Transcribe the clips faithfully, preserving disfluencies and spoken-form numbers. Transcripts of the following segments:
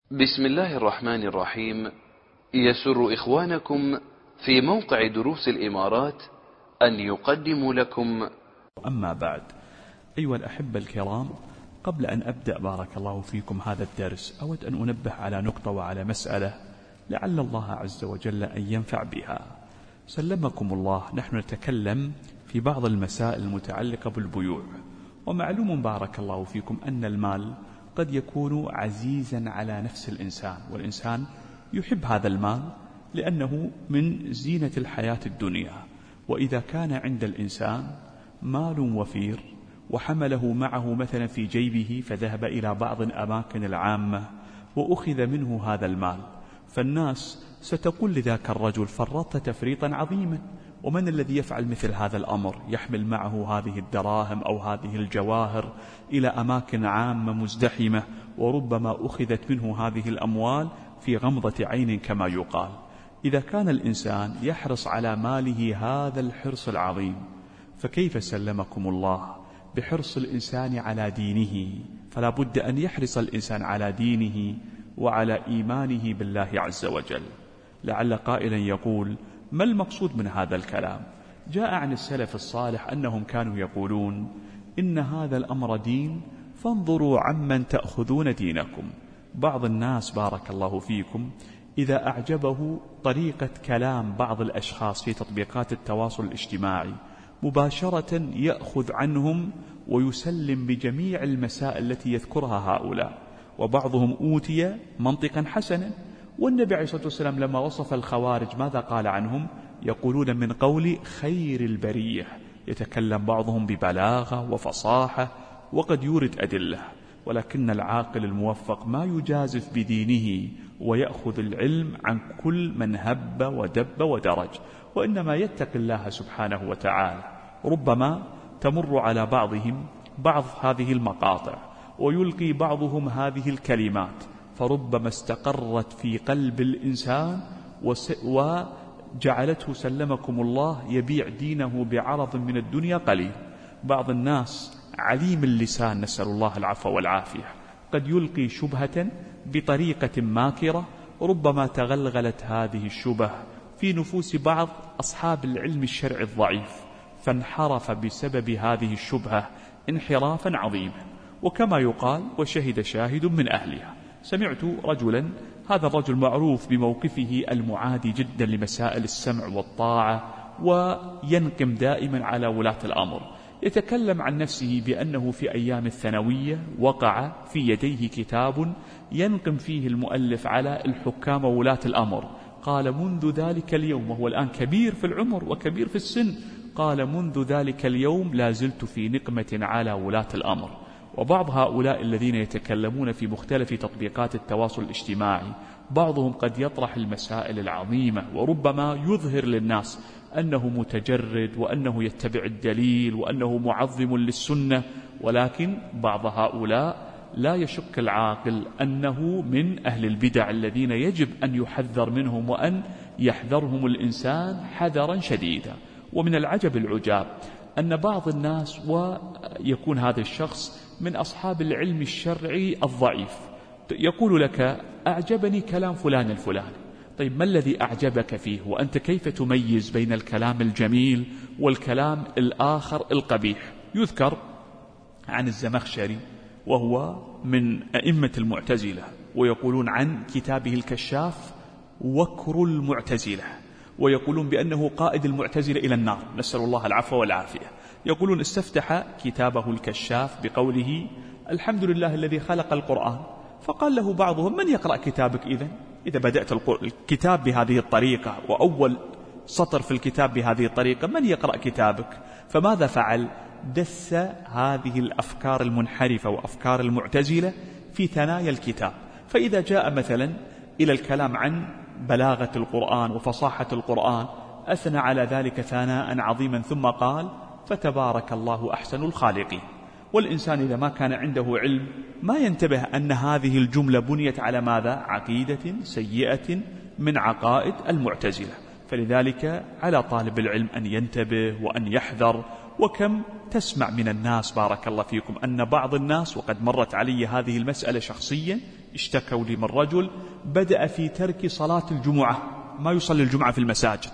بسم الله الرحمن الرحيم. يسر إخوانكم في موقع دروس الإمارات أن يقدموا لكم. أما بعد، أيها الأحبة الكرام، قبل أن أبدأ بارك الله فيكم هذا الدرس، أود أن أنبه على نقطة وعلى مسألة لعل الله عز وجل أن ينفع بها. سلمكم الله، نحن نتكلم في بعض المسائل المتعلقة بالبيوع، ومعلوم بارك الله فيكم أن المال قد يكون عزيزا على نفس الإنسان، والإنسان يحب هذا المال لأنه من زينة الحياة الدنيا. وإذا كان عند الإنسان مال وفير وحمله معه مثلا في جيبه فذهب إلى بعض الأماكن العامة وأخذ منه هذا المال، فالناس ستقول لذاك الرجل: فرطت تفريطا عظيما. ومن الذي يفعل مثل هذا الأمر؟ يحمل معه هذه الدراهم أو هذه الجواهر إلى أماكن عامة مزدحمة، وربما أخذت منه هذه الأموال في غمضة عين كما يقال. إذا كان الإنسان يحرص على ماله هذا الحرص العظيم، فكيف سلمكم الله بحرص الإنسان على دينه؟ فلا بد أن يحرص الإنسان على دينه وعلى إيمانه بالله عز وجل. لعل قائلا يقول: ما المقصود من هذا الكلام؟ جاء عن السلف الصالح أنهم كانوا يقولون: إن هذا الأمر دين، فانظروا عمن تأخذون دينكم. بعض الناس بارك الله فيكم إذا أعجبه طريقة كلام بعض الأشخاص في تطبيقات التواصل الاجتماعي مباشرة يأخذ عنهم ويسلم بجميع المسائل التي يذكرها هؤلاء. وبعضهم أوتي منطقا حسنا، والنبي عليه الصلاة والسلام لما وصف الخوارج ماذا قال عنهم؟ يقولون من قول خير البرية. يتكلم بعضهم ببلاغة وفصاحة وقد يورد أدلة، ولكن العاقل الموفق ما يجازف بدينه ويأخذ العلم عن كل من هب ودب ودرج، وإنما يتقي الله سبحانه وتعالى. ربما تمر على بعضهم بعض هذه المقاطع ويلقي بعضهم هذه الكلمات، فربما استقرت في قلب الإنسان وجعلته سلمكم الله يبيع دينه بعرض من الدنيا قليل. بعض الناس عليم اللسان، نسأل الله العفو والعافية، قد يلقي شبهة بطريقة ماكرة، ربما تغلغلت هذه الشبه في نفوس بعض أصحاب العلم الشرعي الضعيف، فانحرف بسبب هذه الشبهة انحرافا عظيما. وكما يقال: وشهد شاهد من أهلها. سمعت رجلا، هذا الرجل معروف بموقفه المعادي جدا لمسائل السمع والطاعة، وينقم دائما على ولاة الأمر. يتكلم عن نفسه بأنه في أيام الثانوية وقع في يديه كتاب ينقم فيه المؤلف على الحكام وولاة الأمر. قال: منذ ذلك اليوم، وهو الآن كبير في العمر وكبير في السن، قال: منذ ذلك اليوم لا زلت في نقمة على ولاة الأمر. وبعض هؤلاء الذين يتكلمون في مختلف تطبيقات التواصل الاجتماعي، بعضهم قد يطرح المسائل العظيمة وربما يظهر للناس أنه متجرد وأنه يتبع الدليل وأنه معظم للسنة، ولكن بعض هؤلاء لا يشك العاقل أنه من أهل البدع الذين يجب أن يحذر منهم وأن يحذرهم الإنسان حذرا شديدا. ومن العجب العجاب أن بعض الناس، ويكون هذا الشخص من أصحاب العلم الشرعي الضعيف، يقول لك: أعجبني كلام فلان الفلاني. طيب، ما الذي أعجبك فيه؟ وأنت كيف تميز بين الكلام الجميل والكلام الآخر القبيح؟ يذكر عن الزمخشري وهو من أئمة المعتزلة، ويقولون عن كتابه الكشاف وكر المعتزلة، ويقولون بأنه قائد المعتزلة إلى النار، نسأل الله العفو والعافية. يقولون: استفتح كتابه الكشاف بقوله: الحمد لله الذي خلق القرآن. فقال له بعضهم: من يقرأ كتابك إذن؟ إذا بدأت الكتاب بهذه الطريقة وأول سطر في الكتاب بهذه الطريقة، من يقرأ كتابك؟ فماذا فعل؟ دس هذه الأفكار المنحرفة وأفكار المعتزلة في ثنايا الكتاب. فإذا جاء مثلا إلى الكلام عن بلاغة القرآن وفصاحة القرآن، أثنى على ذلك ثناء عظيما، ثم قال: فتبارك الله أحسن الخالقين. والإنسان إذا ما كان عنده علم ما ينتبه أن هذه الجملة بنيت على ماذا؟ عقيدة سيئة من عقائد المعتزلة. فلذلك على طالب العلم أن ينتبه وأن يحذر. وكم تسمع من الناس بارك الله فيكم أن بعض الناس، وقد مرت علي هذه المسألة شخصيا، اشتكوا لي من رجل بدأ في ترك صلاة الجمعة، ما يصلي الجمعة في المساجد،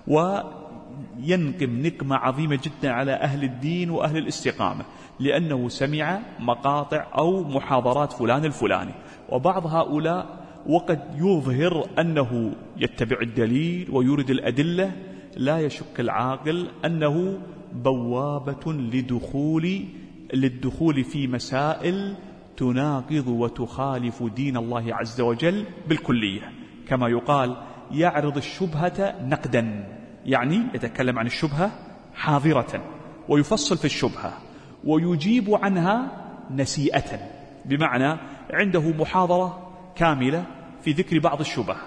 وينقم نقمة عظيمة جدا على أهل الدين وأهل الاستقامة، لأنه سمع مقاطع أو محاضرات فلان الفلاني. وبعض هؤلاء وقد يظهر أنه يتبع الدليل ويورد الأدلة، لا يشك العاقل أنه بوابة لدخول للدخول في مسائل تناقض وتخالف دين الله عز وجل بالكلية. كما يقال يعرض الشبهة نقدا، يعني يتكلم عن الشبهة حاضرة ويفصل في الشبهة ويجيب عنها نسيئة، بمعنى عنده محاضرة كاملة في ذكر بعض الشبهة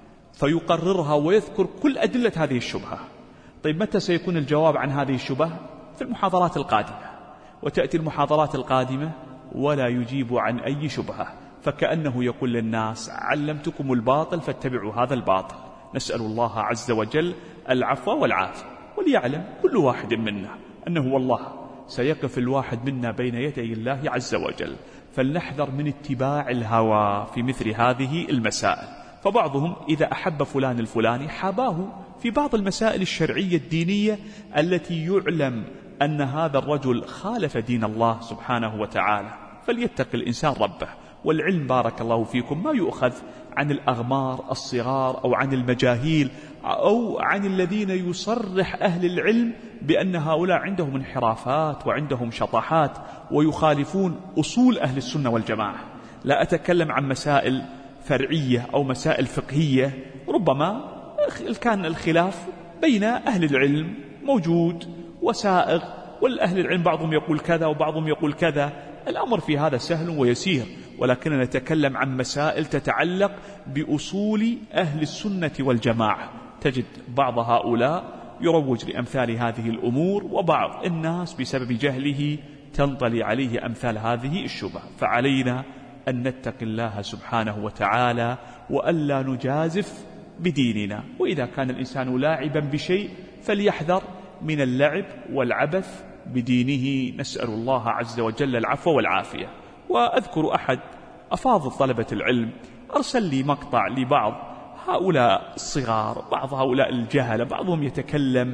فيقررها ويذكر كل أدلة هذه الشبهة. طيب متى سيكون الجواب عن هذه الشبهة؟ في المحاضرات القادمة. وتأتي المحاضرات القادمة ولا يجيب عن أي شبهة، فكأنه يقول للناس علمتكم الباطل فاتبعوا هذا الباطل. نسأل الله عز وجل العفو والعافية. وليعلم كل واحد منا أنه والله سيقف الواحد منا بين يدي الله عز وجل، فلنحذر من اتباع الهوى في مثل هذه المسائل. فبعضهم إذا أحب فلان الفلاني حاباه في بعض المسائل الشرعية الدينية التي يعلم أن هذا الرجل خالف دين الله سبحانه وتعالى، فليتق الإنسان ربه. والعلم بارك الله فيكم ما يؤخذ عن الأغمار الصغار أو عن المجاهيل أو عن الذين يصرح أهل العلم بأن هؤلاء عندهم انحرافات وعندهم شطحات ويخالفون أصول أهل السنة والجماعة. لا أتكلم عن مسائل فرعية أو مسائل فقهية ربما كان الخلاف بين أهل العلم موجود وسائغ، والأهل العلم بعضهم يقول كذا وبعضهم يقول كذا، الأمر في هذا سهل ويسير. ولكننا نتكلم عن مسائل تتعلق بأصول أهل السنة والجماعة. تجد بعض هؤلاء يروج لأمثال هذه الأمور، وبعض الناس بسبب جهله تنطلي عليه أمثال هذه الشبه. فعلينا أن نتقي الله سبحانه وتعالى وألا نجازف بديننا. وإذا كان الإنسان لاعبا بشيء فليحذر من اللعب والعبث بدينه. نسأل الله عز وجل العفو والعافية. وأذكر أحد أفاضل طلبة العلم أرسل لي مقطع لبعض هؤلاء الصغار، بعض هؤلاء الجهلة، بعضهم يتكلم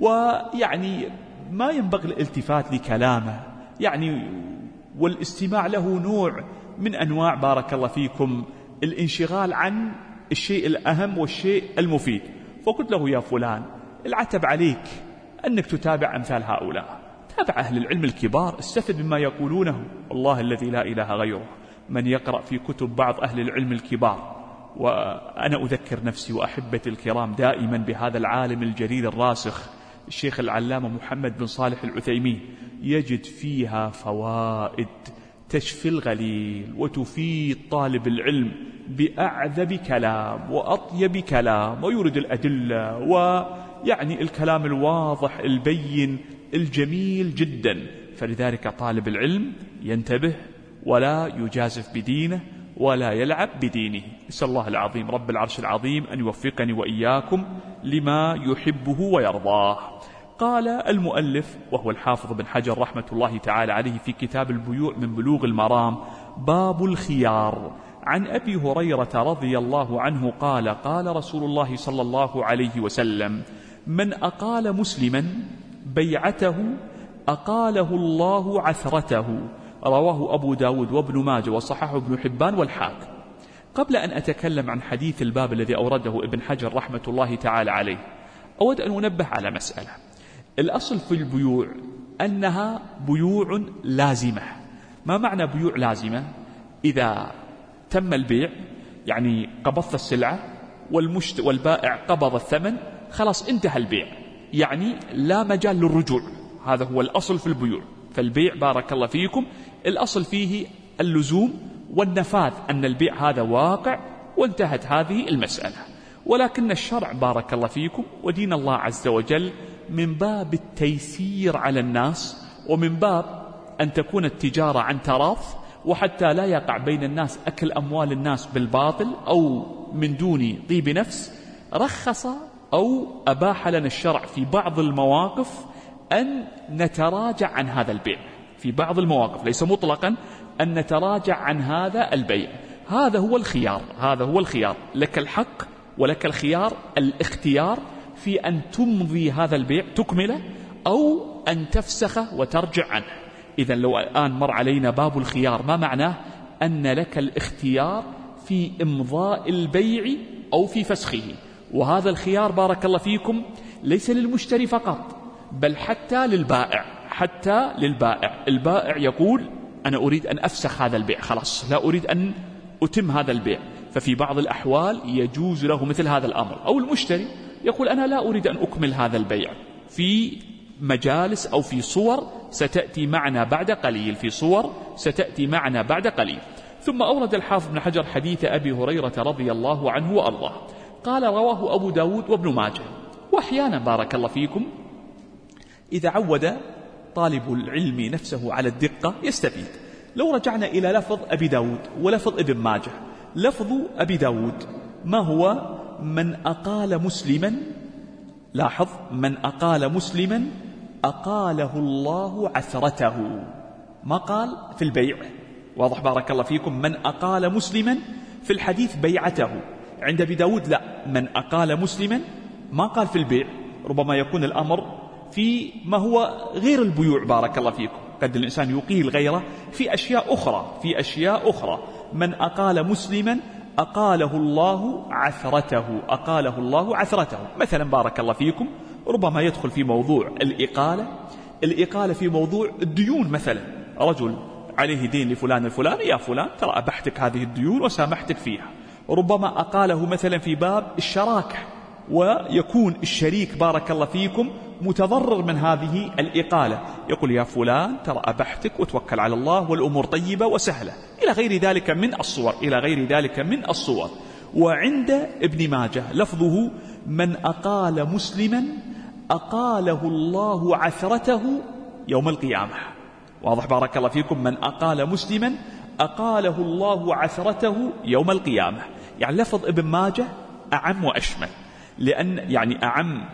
ويعني ما ينبغي الالتفات لكلامه يعني، والاستماع له نوع من أنواع بارك الله فيكم الانشغال عن الشيء الأهم والشيء المفيد. فقلت له يا فلان العتب عليك أنك تتابع أمثال هؤلاء، تابع أهل العلم الكبار، استفد مما يقولونه. والله الذي لا إله غيره من يقرأ في كتب بعض أهل العلم الكبار، وأنا أذكر نفسي وأحبتي الكرام دائما بهذا العالم الجليل الراسخ الشيخ العلامة محمد بن صالح العثيمين، يجد فيها فوائد تشفي الغليل وتفيد طالب العلم بأعذب كلام وأطيب كلام، ويورد الأدلة ويعني الكلام الواضح البين الجميل جدا. فلذلك طالب العلم ينتبه ولا يجازف بدينه ولا يلعب بدينه. نسأل الله العظيم رب العرش العظيم أن يوفقني وإياكم لما يحبه ويرضاه. قال المؤلف وهو الحافظ بن حجر رحمة الله تعالى عليه في كتاب البيوع من بلوغ المرام باب الخيار، عن أبي هريرة رضي الله عنه قال قال رسول الله صلى الله عليه وسلم من أقال مسلما بيعته أقاله الله عثرته، رواه أبو داود وابن ماجه وصححه ابن حبان والحاكم. قبل أن أتكلم عن حديث الباب الذي أورده ابن حجر رحمة الله تعالى عليه، أود أن أنبه على مسألة. الأصل في البيوع أنها بيوع لازمة. ما معنى بيوع لازمة؟ إذا تم البيع يعني قبضت السلعة والمشت والبائع قبض الثمن، خلاص انتهى البيع، يعني لا مجال للرجوع. هذا هو الأصل في البيوع. فالبيع بارك الله فيكم الأصل فيه اللزوم والنفاذ، أن البيع هذا واقع وانتهت هذه المسألة. ولكن الشرع بارك الله فيكم ودين الله عز وجل من باب التيسير على الناس، ومن باب أن تكون التجارة عن تراض، وحتى لا يقع بين الناس أكل أموال الناس بالباطل أو من دون طيب نفس، رخص أو أباح لنا الشرع في بعض المواقف أن نتراجع عن هذا البيع. في بعض المواقف، ليس مطلقا، أن نتراجع عن هذا البيع. هذا هو الخيار، هذا هو الخيار، لك الحق ولك الخيار الاختيار في أن تمضي هذا البيع تكمله أو أن تفسخه وترجع عنه. إذن لو الآن مر علينا باب الخيار، ما معناه؟ أن لك الاختيار في إمضاء البيع أو في فسخه. وهذا الخيار بارك الله فيكم ليس للمشتري فقط، بل حتى للبائع، حتى للبائع. البائع يقول أنا أريد أن أفسخ هذا البيع، خلاص لا أريد أن أتم هذا البيع، ففي بعض الأحوال يجوز له مثل هذا الأمر. أو المشتري يقول أنا لا أريد أن أكمل هذا البيع، في مجالس أو في صور ستأتي معنا بعد قليل، في صور ستأتي معنا بعد قليل. ثم أورد الحافظ بن حجر حديث أبي هريرة رضي الله عنه وأرضاه، قال رواه أبو داود وابن ماجه. وأحيانا بارك الله فيكم إذا عود طالب العلم نفسه على الدقة يستفيد. لو رجعنا إلى لفظ أبي داود ولفظ ابن ماجه، لفظ أبي داود ما هو؟ من أقال مسلما، لاحظ، من أقال مسلما أقاله الله عثرته، ما قال في البيع، واضح بارك الله فيكم؟ من أقال مسلما في الحديث بيعته، عند أبي داود لا، من أقال مسلما ما قال في البيع. ربما يكون الأمر في ما هو غير البيوع بارك الله فيكم، قد الإنسان يقيل غيره في أشياء أخرى، في أشياء أخرى. من أقال مسلما أقاله الله عثرته، أقاله الله عثرته. مثلا بارك الله فيكم ربما يدخل في موضوع الإقالة، الإقالة في موضوع الديون. مثلا رجل عليه دين لفلان الفلاني، يا فلان ترى أبحتك هذه الديون وسامحتك فيها. ربما أقاله مثلا في باب الشراكة، ويكون الشريك بارك الله فيكم متضرر من هذه الإقالة، يقول يا فلان ترى أبحتك وتوكل على الله والأمور طيبة وسهلة، إلى غير ذلك من الصور، إلى غير ذلك من الصور. وعند ابن ماجه لفظه من أقال مسلما أقاله الله عثرته يوم القيامة، واضح بارك الله فيكم؟ من أقال مسلما أقاله الله عثرته يوم القيامة. يعني لفظ ابن ماجه أعم وأشمل، لأن يعني أعم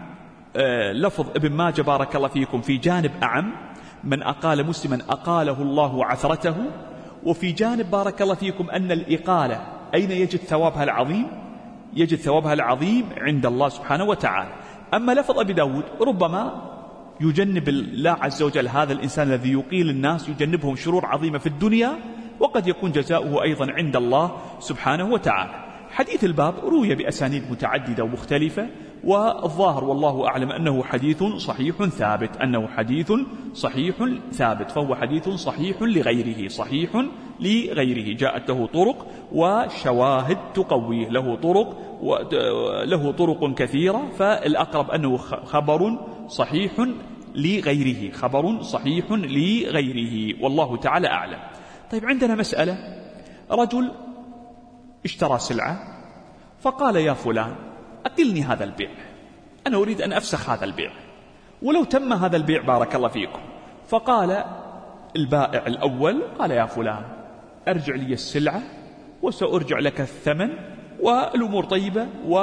آه لفظ ابن ماجه بارك الله فيكم في جانب أعم، من أقال مسلما أقاله الله عثرته، وفي جانب بارك الله فيكم أن الإقالة أين يجد ثوابها العظيم؟ يجد ثوابها العظيم عند الله سبحانه وتعالى. أما لفظ أبي داود ربما يجنب الله عز وجل هذا الإنسان الذي يقيل الناس، يجنبهم شرور عظيمة في الدنيا، وقد يكون جزاؤه أيضا عند الله سبحانه وتعالى. حديث الباب روي بأسانيد متعددة ومختلفة، والظاهر والله أعلم أنه حديث صحيح ثابت، أنه حديث صحيح ثابت، فهو حديث صحيح لغيره، صحيح لغيره، جاءت له طرق وشواهد تقويه، له طرق وله طرق كثيرة، فالأقرب أنه خبر صحيح لغيره، خبر صحيح لغيره، والله تعالى أعلم. طيب عندنا مسألة، رجل اشترى سلعة فقال يا فلان أقلني هذا البيع، أنا أريد أن أفسخ هذا البيع. ولو تم هذا البيع بارك الله فيكم، فقال البائع الأول قال يا فلان أرجع لي السلعة وسأرجع لك الثمن والأمور طيبة،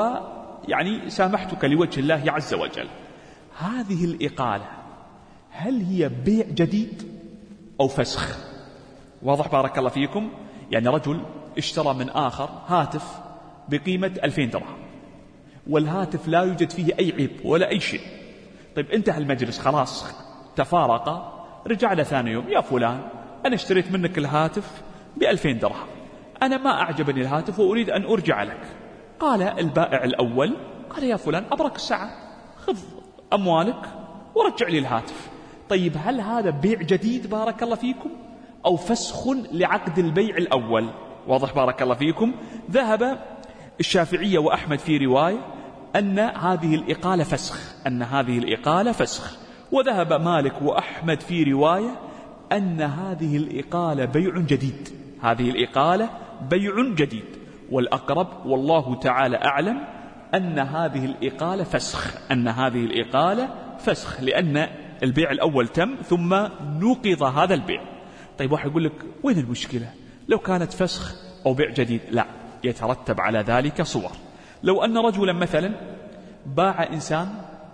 ويعني سامحتك لوجه الله عز وجل. هذه الإقالة هل هي بيع جديد أو فسخ؟ واضح بارك الله فيكم؟ يعني رجل اشترى من آخر هاتف بقيمة ألفين درهم، والهاتف لا يوجد فيه أي عيب ولا أي شيء. طيب انتهى المجلس خلاص تفارق، رجع له ثاني يوم يا فلان أنا اشتريت منك الهاتف بألفين درهم، أنا ما أعجبني الهاتف وأريد أن أرجع لك. قال البائع الأول قال يا فلان أبرك الساعة، خذ أموالك ورجع لي الهاتف. طيب هل هذا بيع جديد بارك الله فيكم أو فسخ لعقد البيع الأول؟ واضح بارك الله فيكم؟ ذهب الشافعية وأحمد في رواية أن هذه الإقالة فسخ، أن هذه الإقالة فسخ، وذهب مالك وأحمد في رواية أن هذه الإقالة بيع جديد، هذه الإقالة بيع جديد. والأقرب والله تعالى أعلم أن هذه الإقالة فسخ، أن هذه الإقالة فسخ، لأن البيع الأول تم ثم نقض هذا البيع. طيب واحد يقول لك وين المشكلة لو كانت فسخ أو بيع جديد؟ لا، يترتب على ذلك صور. لو أن رجلا مثلا باع إنسان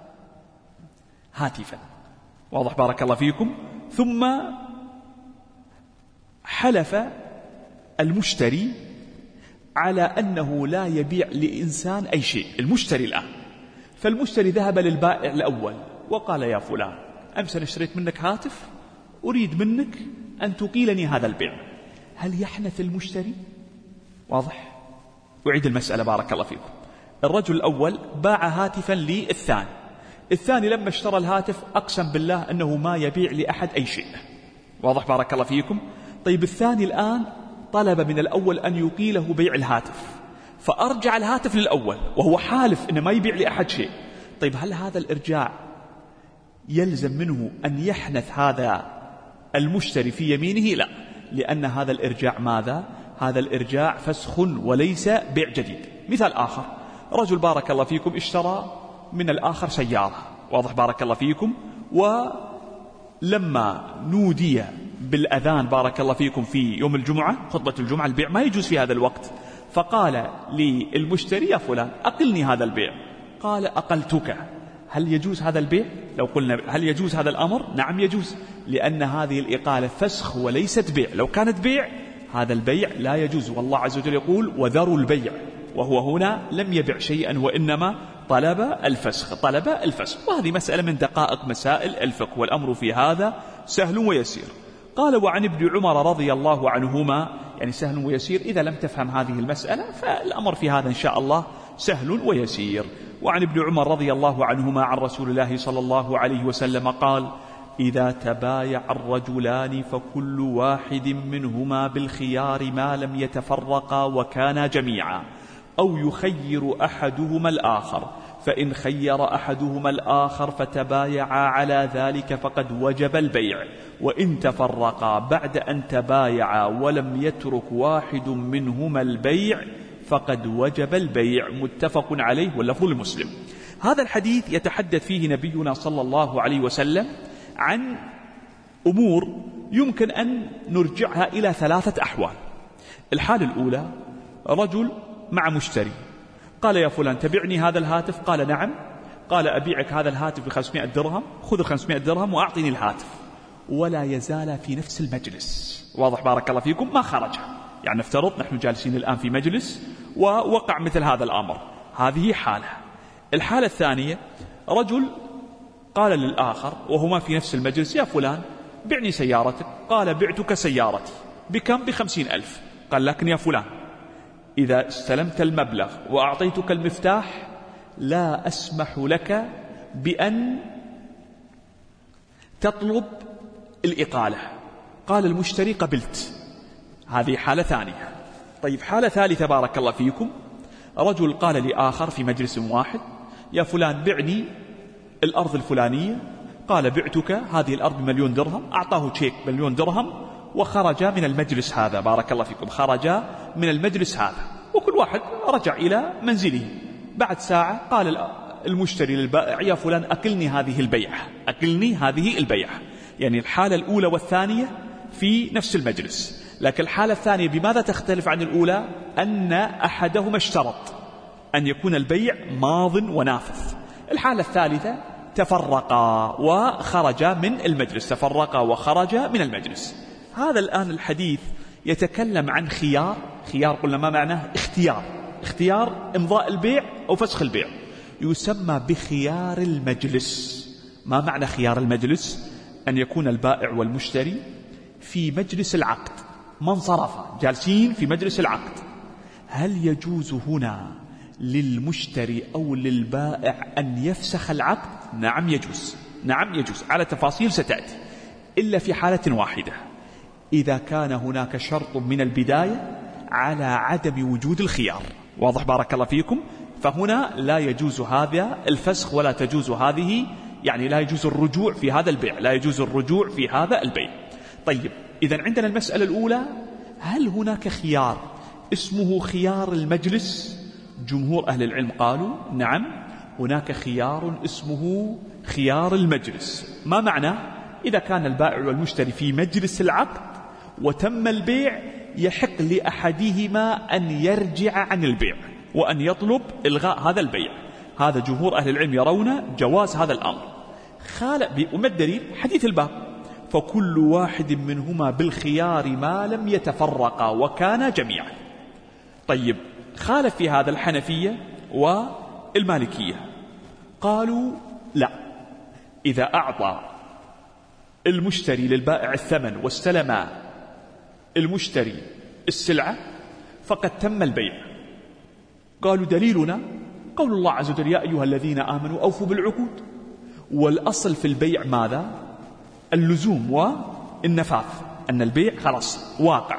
هاتفا، واضح بارك الله فيكم، ثم حلف المشتري على أنه لا يبيع لإنسان أي شيء، المشتري الآن. فالمشتري ذهب للبائع الأول وقال: يا فلان، أمس أنا اشتريت منك هاتف، أريد منك أن تقيلني هذا البيع. هل يحنث المشتري؟ واضح؟ أعيد المسألة بارك الله فيكم. الرجل الأول باع هاتفا للثاني، الثاني لما اشترى الهاتف أقسم بالله أنه ما يبيع لأحد أي شيء. واضح بارك الله فيكم؟ طيب الثاني الآن طلب من الأول أن يقيله بيع الهاتف، فأرجع الهاتف للأول وهو حالف أنه ما يبيع لأحد شيء. طيب هل هذا الإرجاع يلزم منه أن يحنث هذا المشتري في يمينه؟ لا، لأن هذا الإرجاع ماذا؟ هذا الإرجاع فسخ وليس بيع جديد. مثال آخر: رجل بارك الله فيكم اشترى من الآخر سيارة، واضح بارك الله فيكم، ولما نودي بالأذان بارك الله فيكم في يوم الجمعة، خطبة الجمعة، البيع ما يجوز في هذا الوقت، فقال للمشتري: يا فلان أقلني هذا البيع. قال: أقلتك. هل يجوز هذا البيع؟ لو قلنا هل يجوز هذا الأمر؟ نعم يجوز، لأن هذه الإقالة فسخ وليست بيع. لو كانت بيع هذا البيع لا يجوز، والله عز وجل يقول: وذروا البيع، وهو هنا لم يبع شيئا وإنما طلب الفسخ، طلب الفسخ. وهذه مسألة من دقائق مسائل الفقه، والأمر في هذا سهل ويسير. قال: وعن ابن عمر رضي الله عنهما، يعني سهل ويسير. إذا لم تفهم هذه المسألة فالأمر في هذا إن شاء الله سهل ويسير. وعن ابن عمر رضي الله عنهما عن رسول الله صلى الله عليه وسلم قال: إذا تبايع الرجلان فكل واحد منهما بالخيار ما لم يتفرقا وكانا جميعا، أو يخير أحدهما الآخر، فإن خير أحدهما الآخر فتبايعا على ذلك فقد وجب البيع، وإن تفرقا بعد أن تبايعا ولم يترك واحد منهما البيع فقد وجب البيع. متفق عليه واللفظ لمسلم. هذا الحديث يتحدث فيه نبينا صلى الله عليه وسلم عن أمور يمكن أن نرجعها إلى ثلاثة أحوال. الحالة الأولى: رجل مع مشتري، قال: يا فلان تبعني هذا الهاتف؟ قال: نعم. قال: أبيعك هذا الهاتف بخمسمائة درهم، خذ خمسمائة درهم وأعطيني الهاتف. ولا يزال في نفس المجلس. واضح بارك الله فيكم؟ ما خرج. يعني نفترض نحن جالسين الآن في مجلس ووقع مثل هذا الأمر، هذه حالة. الحالة الثانية: رجل قال للآخر وهما في نفس المجلس: يا فلان بعني سيارتك. قال: بعتك سيارتي. بكم؟ بخمسين ألف. قال: لكن يا فلان إذا استلمت المبلغ وأعطيتك المفتاح لا أسمح لك بأن تطلب الإقالة. قال المشتري: قبلت. هذه حالة ثانية. طيب حالة ثالثة بارك الله فيكم: رجل قال لآخر في مجلس واحد: يا فلان بعني الأرض الفلانية. قال: بعتك هذه الأرض بمليون درهم. أعطاه تشيك مليون درهم وخرج من المجلس هذا بارك الله فيكم، خرج من المجلس هذا، وكل واحد رجع إلى منزله. بعد ساعة قال المشتري للبائع: يا فلان أكلني هذه البيعة، أكلني هذه البيعة. يعني الحالة الأولى والثانية في نفس المجلس، لكن الحالة الثانية بماذا تختلف عن الأولى؟ أن أحدهما اشترط أن يكون البيع ماض ونافذ. الحالة الثالثة تفرقا وخرجا من المجلس، تفرقا وخرجا من المجلس. هذا الآن الحديث يتكلم عن خيار. خيار قلنا ما معناه؟ اختيار. اختيار إمضاء البيع أو فسخ البيع، يسمى بخيار المجلس. ما معنى خيار المجلس؟ أن يكون البائع والمشتري في مجلس العقد، ما انصرفا، جالسين في مجلس العقد. هل يجوز هنا للمشتري أو للبائع أن يفسخ العقد؟ نعم يجوز، نعم يجوز، على تفاصيل ستأتي، إلا في حالة واحدة: إذا كان هناك شرط من البداية على عدم وجود الخيار. واضح بارك الله فيكم؟ فهنا لا يجوز هذا الفسخ ولا تجوز هذه، يعني لا يجوز الرجوع في هذا البيع، لا يجوز الرجوع في هذا البيع. طيب إذن عندنا المسألة الأولى: هل هناك خيار اسمه خيار المجلس؟ جمهور أهل العلم قالوا نعم، هناك خيار اسمه خيار المجلس. ما معنى؟ إذا كان البائع والمشتري في مجلس العقد وتم البيع، يحق لأحدهما أن يرجع عن البيع وأن يطلب إلغاء هذا البيع. هذا جمهور أهل العلم يرون جواز هذا الأمر. خالق وما الدليل؟ حديث الباب: فكل واحد منهما بالخيار ما لم يتفرقا وكانا جميعا. طيب خالف في هذا الحنفية والمالكية، قالوا لا، إذا أعطى المشتري للبائع الثمن واستلم المشتري السلعة فقد تم البيع. قالوا دليلنا قول الله عز وجل: يا أيها الذين آمنوا أوفوا بالعقود. والأصل في البيع ماذا؟ اللزوم والنفاذ، أن البيع خلاص واقع.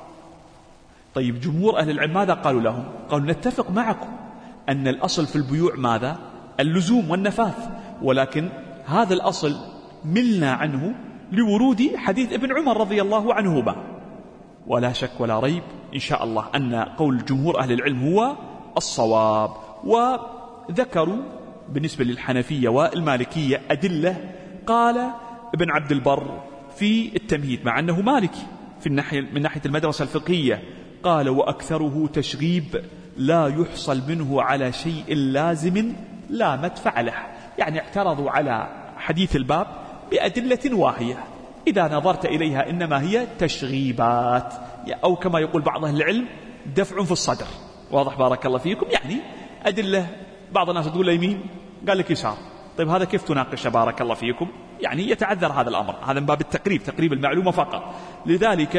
طيب جمهور أهل العلم ماذا قالوا لهم؟ قالوا نتفق معكم أن الأصل في البيوع ماذا؟ اللزوم والنفاذ، ولكن هذا الأصل ملنا عنه لورود حديث ابن عمر رضي الله عنهما. ولا شك ولا ريب إن شاء الله أن قول جمهور أهل العلم هو الصواب. وذكروا بالنسبة للحنفية والمالكية أدلة. قال ابن عبد البر في التمهيد، مع أنه مالكي في الناحية من ناحية المدرسة الفقهية، قال: وأكثره تشغيب لا يحصل منه على شيء لازم لا مدفع له. يعني اعترضوا على حديث الباب بأدلة واهية إذا نظرت إليها إنما هي تشغيبات، أو كما يقول بعض أهل العلم دفع في الصدر. واضح بارك الله فيكم؟ يعني أدلة بعض الناس تقول له يمين قال لك يسار، طيب هذا كيف تناقش بارك الله فيكم؟ يعني يتعذر هذا الأمر، هذا من باب التقريب، تقريب المعلومة فقط. لذلك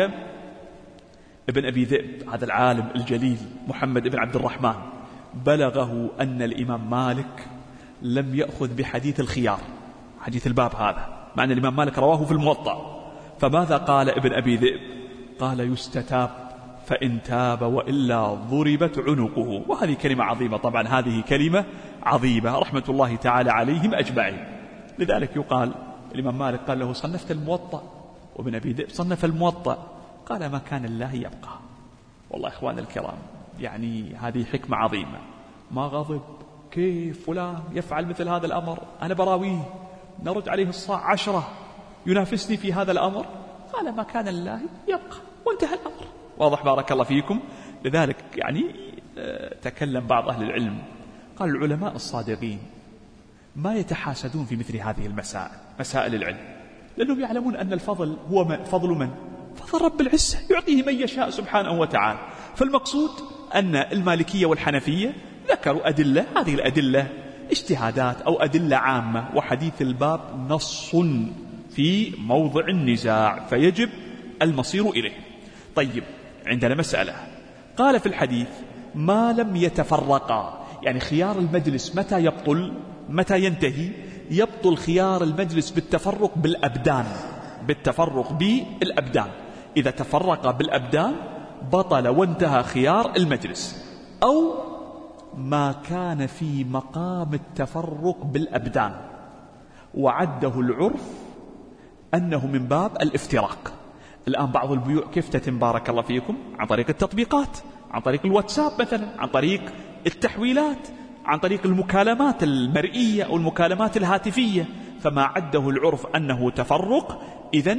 ابن أبي ذئب هذا العالم الجليل محمد بن عبد الرحمن بلغه أن الإمام مالك لم يأخذ بحديث الخيار، حديث الباب هذا، مع أن الإمام مالك رواه في الموطأ. فماذا قال ابن أبي ذئب؟ قال: يستتاب فإن تاب وإلا ضربت عنقه. وهذه كلمة عظيمة، طبعا هذه كلمة عظيمة رحمة الله تعالى عليهم أجمعين. لذلك يقال الإمام مالك قال له: صنفت الموطأ، وابن أبي ذئب صنف الموطأ. قال: ما كان الله يبقى. والله إخوان الكرام، يعني هذه حكمة عظيمة. ما غضب، كيف فلان يفعل مثل هذا الأمر، أنا براويه، نرد عليه الصاع عشرة، ينافسني في هذا الأمر. قال: ما كان الله يبقى، وانتهى الأمر. واضح بارك الله فيكم؟ لذلك يعني تكلم بعض أهل العلم، قال: العلماء الصادقين ما يتحاسدون في مثل هذه المسائل، مسائل العلم، لأنهم يعلمون أن الفضل هو من فضل من؟ فضل رب العزة، يعطيه من يشاء سبحانه وتعالى. فالمقصود أن المالكية والحنفية ذكروا أدلة، هذه الأدلة اجتهادات أو أدلة عامة، وحديث الباب نص في موضع النزاع فيجب المصير إليه. طيب عندنا مسألة، قال في الحديث: ما لم يتفرقا، يعني خيار المجلس متى يبطل؟ متى ينتهي؟ يبطل خيار المجلس بالتفرق بالأبدان، بالتفرق بالأبدان. إذا تفرق بالأبدان بطل وانتهى خيار المجلس. أو ما كان في مقام التفرق بالأبدان وعده العرف أنه من باب الافتراق. الآن بعض البيوع كيف تتم بارك الله فيكم؟ عن طريق التطبيقات، عن طريق الواتساب مثلا، عن طريق التحويلات، عن طريق المكالمات المرئية أو المكالمات الهاتفية. فما عده العرف أنه تفرق، إذن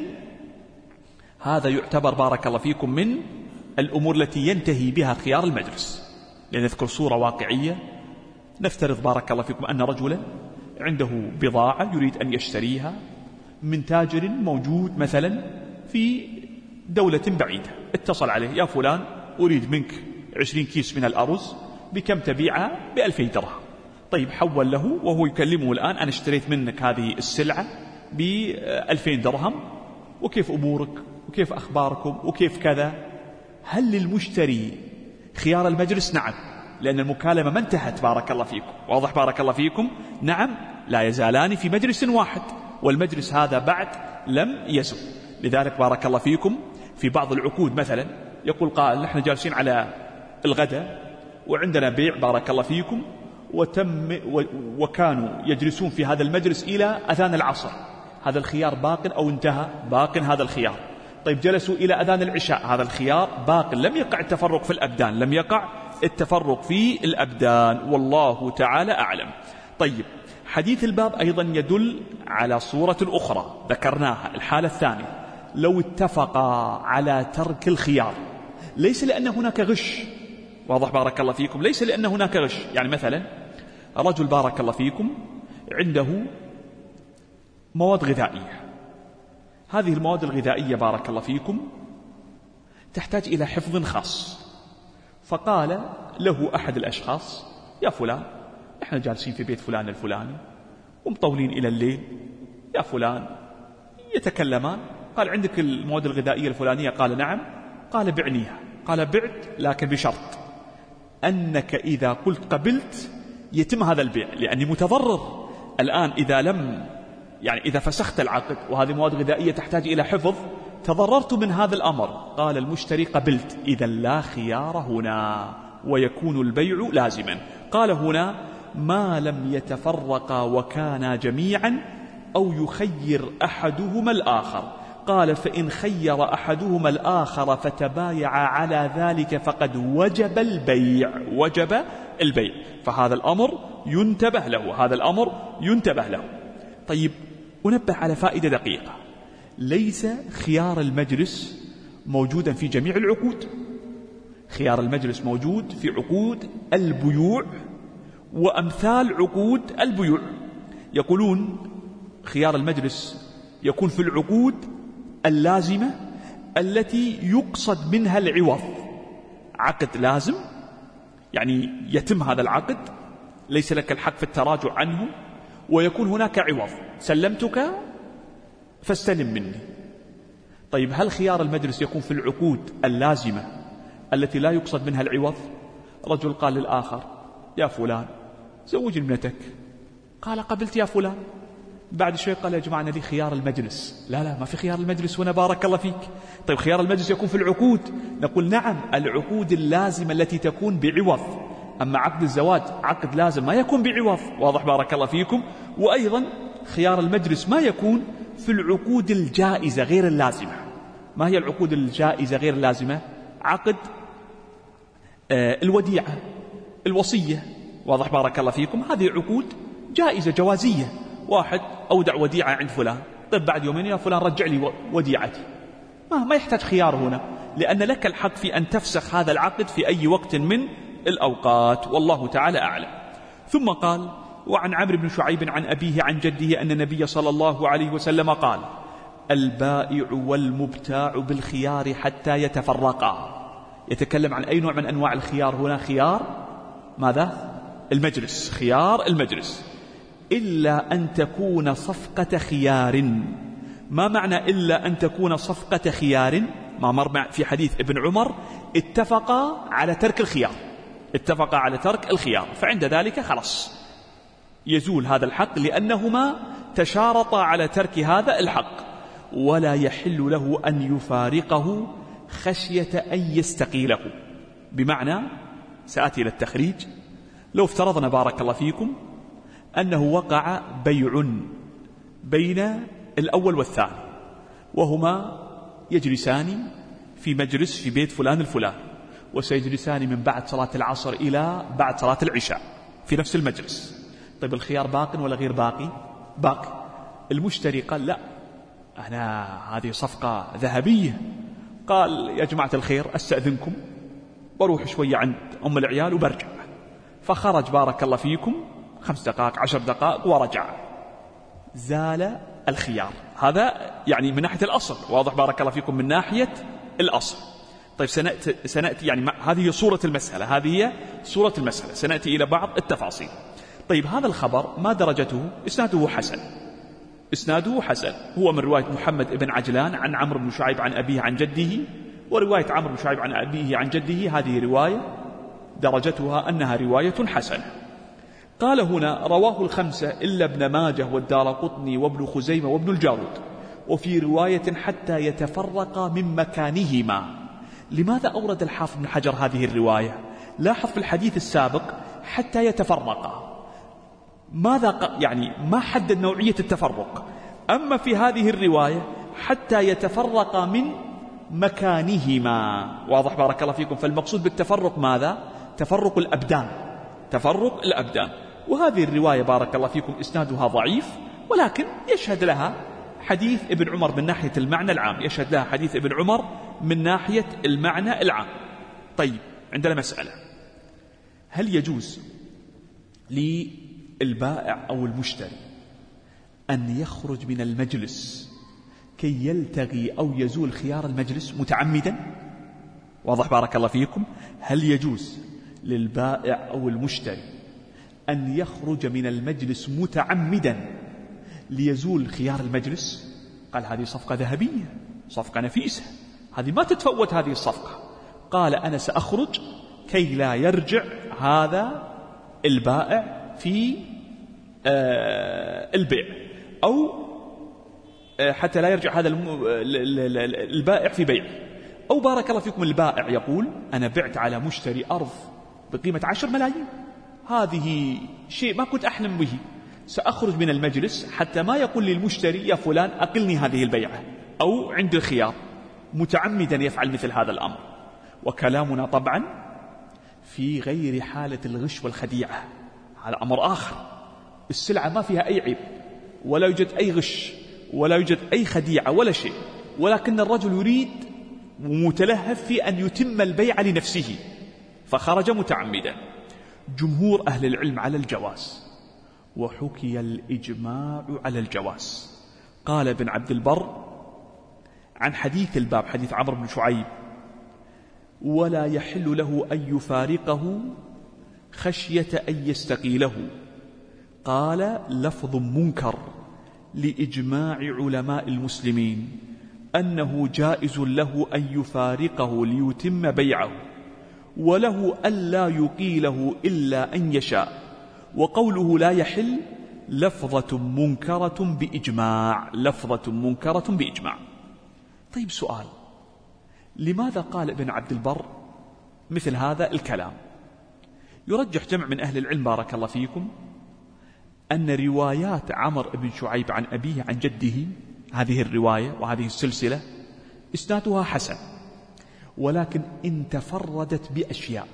هذا يعتبر بارك الله فيكم من الأمور التي ينتهي بها خيار المجلس. لنذكر صورة واقعية، نفترض بارك الله فيكم أن رجلا عنده بضاعة يريد أن يشتريها من تاجر موجود مثلا في دولة بعيدة، اتصل عليه: يا فلان أريد منك عشرين كيس من الأرز، بكم تبيعها؟ بألفين درهم. طيب حول له وهو يكلمه الآن: أنا اشتريت منك هذه السلعة بألفين درهم، وكيف أمورك وكيف أخباركم وكيف كذا. هل للمشتري خيار المجلس؟ نعم، لأن المكالمة ما انتهت بارك الله فيكم. واضح بارك الله فيكم؟ نعم، لا يزالان في مجلس واحد، والمجلس هذا بعد لم يزل. لذلك بارك الله فيكم في بعض العقود مثلا يقول قائل: نحن جالسين على الغداء وعندنا بيع بارك الله فيكم، وتم وكانوا يجلسون في هذا المجلس إلى أذان العصر، هذا الخيار باق أو انتهى؟ باق هذا الخيار. طيب جلسوا إلى أذان العشاء، هذا الخيار باق، لم يقع التفرق في الأبدان، لم يقع التفرق في الأبدان، والله تعالى أعلم. طيب حديث الباب أيضا يدل على صورة أخرى ذكرناها، الحالة الثانية: لو اتفقا على ترك الخيار، ليس لأن هناك غش. واضح بارك الله فيكم؟ ليس لأن هناك غش. يعني مثلا رجل بارك الله فيكم عنده مواد غذائية، هذه المواد الغذائية بارك الله فيكم تحتاج إلى حفظ خاص، فقال له أحد الأشخاص: يا فلان، إحنا جالسين في بيت فلان الفلاني ومطولين إلى الليل، يا فلان، يتكلمان. قال: عندك المواد الغذائية الفلانية؟ قال: نعم. قال: بعنيها. قال: بعت، لكن بشرط أنك إذا قلت قبلت يتم هذا البيع، لأني متضرر الآن إذا لم يعني إذا فسخت العقد وهذه مواد غذائية تحتاج إلى حفظ، تضررت من هذا الأمر. قال المشتري: قبلت، إذا لا خيار هنا ويكون البيع لازما. قال هنا: ما لم يتفرقا وكانا جميعا أو يخير أحدهما الآخر. قال: فإن خير أحدهما الآخر فتبايع على ذلك فقد وجب البيع، وجب البيع. فهذا الأمر ينتبه له، هذا الأمر ينتبه له. طيب، أنبه على فائدة دقيقة: ليس خيار المجلس موجودا في جميع العقود. خيار المجلس موجود في عقود البيوع وأمثال عقود البيوع. يقولون خيار المجلس يكون في العقود اللازمة التي يقصد منها العوض. عقد لازم، يعني يتم هذا العقد، ليس لك الحق في التراجع عنه، ويكون هناك عوض، سلمتك فاستلم مني. طيب، هل خيار المجلس يكون في العقود اللازمة التي لا يقصد منها العوض؟ رجل قال للآخر: يا فلان، زوج ابنتك. قال: قبلت يا فلان. بعد شوي قال: يا جماعة، لي خيار المجلس. لا لا، ما في خيار المجلس هنا، بارك الله فيك. طيب، خيار المجلس يكون في العقود. نقول: نعم، العقود اللازمة التي تكون بعوض. أما عقد الزواج عقد لازم ما يكون بعوض، واضح بارك الله فيكم. وأيضا خيار المجلس ما يكون في العقود الجائزة غير اللازمة. ما هي العقود الجائزة غير اللازمة؟ عقد آه الوديعة، الوصية، واضح بارك الله فيكم. هذه عقود جائزة جوازية. واحد أودع وديعة عند فلان، طيب بعد يومين: يا فلان، رجع لي وديعتي. ما, ما يحتاج خيار هنا، لأن لك الحق في أن تفسخ هذا العقد في أي وقت من الأوقات، والله تعالى أعلم. ثم قال: وعن عمرو بن شعيب عن أبيه عن جده أن النبي صلى الله عليه وسلم قال: البائع والمبتاع بالخيار حتى يتفرقا. يتكلم عن أي نوع من أنواع الخيار هنا؟ خيار ماذا؟ المجلس، خيار المجلس. إلا أن تكون صفقة خيار. ما معنى إلا أن تكون صفقة خيار؟ ما مر في حديث ابن عمر: اتفقا على ترك الخيار، اتفقا على ترك الخيار، فعند ذلك خلاص يزول هذا الحق، لأنهما تشارطا على ترك هذا الحق، ولا يحل له أن يفارقه خشية أن يستقيله. بمعنى، سأتي إلى التخريج، لو افترضنا بارك الله فيكم أنه وقع بيع بين الأول والثاني، وهما يجلسان في مجلس في بيت فلان الفلان، وسيجلسان من بعد صلاة العصر إلى بعد صلاة العشاء في نفس المجلس. طيب، الخيار باق ولا غير باقي؟ باقي. المشتري قال: لا، أنا هذه صفقة ذهبية. قال: يا جماعة الخير، أستأذنكم وروح شوية عند أم العيال وبرجع. فخرج بارك الله فيكم خمس دقائق عشر دقائق ورجع، زال الخيار. هذا يعني من ناحية الأصل، واضح بارك الله فيكم، من ناحية الأصل. طيب، سنأتي, سنأتي يعني هذه صورة المسألة، هذه هي صورة المسألة، سنأتي إلى بعض التفاصيل. طيب، هذا الخبر ما درجته؟ إسناده حسن، إسناده حسن. هو من رواية محمد بن عجلان عن عمرو بن شعيب عن أبيه عن جده، ورواية عمرو بن شعيب عن أبيه عن جده هذه رواية درجتها أنها رواية حسنة. قال هنا: رواه الخمسة إلا ابن ماجه والدارقطني وابن خزيمة وابن الجارود، وفي رواية حتى يتفرقا من مكانهما. لماذا أورد الحافظ بن حجر هذه الرواية؟ لاحظ في الحديث السابق حتى يتفرقا، ماذا يعني ما حدد نوعية التفرق. أما في هذه الرواية حتى يتفرقا من مكانهما، واضح بارك الله فيكم. فالمقصود بالتفرق ماذا؟ تفرق الأبدان، تفرق الأبدان. وهذه الرواية بارك الله فيكم إسنادها ضعيف، ولكن يشهد لها حديث ابن عمر من ناحية المعنى العام، يشهد لها حديث ابن عمر من ناحية المعنى العام. طيب، عندنا مسألة: هل يجوز للبائع أو المشتري أن يخرج من المجلس كي يلتغي أو يزول خيار المجلس متعمدا؟ واضح بارك الله فيكم؟ هل يجوز للبائع أو المشتري أن يخرج من المجلس متعمدا ليزول خيار المجلس؟ قال هذه صفقة ذهبية، صفقة نفيسة، هذه ما تتفوت هذه الصفقة. قال أنا سأخرج كي لا يرجع هذا البائع في البيع، أو حتى لا يرجع هذا البائع في بيعه. أو بارك الله فيكم البائع يقول أنا بعت على مشتري أرض بقيمة عشر ملايين، هذه شيء ما كنت أحلم به، سأخرج من المجلس حتى ما يقول للمشتري يا فلان أقلني هذه البيعة، أو عند الخيار، متعمدا يفعل مثل هذا الأمر. وكلامنا طبعا في غير حالة الغش والخديعة، هذا أمر آخر، السلعة ما فيها أي عيب ولا يوجد أي غش ولا يوجد أي خديعة ولا شيء، ولكن الرجل يريد ومتلهف في أن يتم البيع لنفسه فخرج متعمدا. جمهور أهل العلم على الجواز، وحكي الإجماع على الجواز. قال ابن عبد البر عن حديث الباب، حديث عمرو بن شعيب: ولا يحل له أن يفارقه خشية أن يستقيله. قال لفظ منكر لإجماع علماء المسلمين أنه جائز له أن يفارقه ليتم بيعه، وله ألا يقيله إلا أن يشاء. وقوله لا يحل لفظة منكرة بإجماع، لفظة منكرة بإجماع. طيب سؤال، لماذا قال ابن عبد البر مثل هذا الكلام؟ يرجح جمع من أهل العلم بارك الله فيكم أن روايات عمرو بن شعيب عن أبيه عن جده، هذه الرواية وهذه السلسلة إسنادها حسن، ولكن إن تفردت بأشياء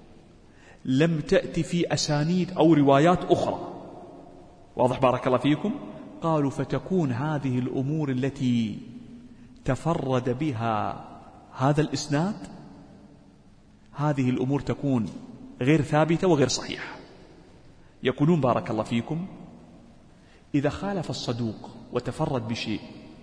لم تأتي في أسانيد أو روايات أخرى، واضح بارك الله فيكم؟ قالوا فتكون هذه الأمور التي تفرد بها هذا الإسناد، هذه الأمور تكون غير ثابتة وغير صحيحة. يقولون بارك الله فيكم إذا خالف الصدوق وتفرد بشيء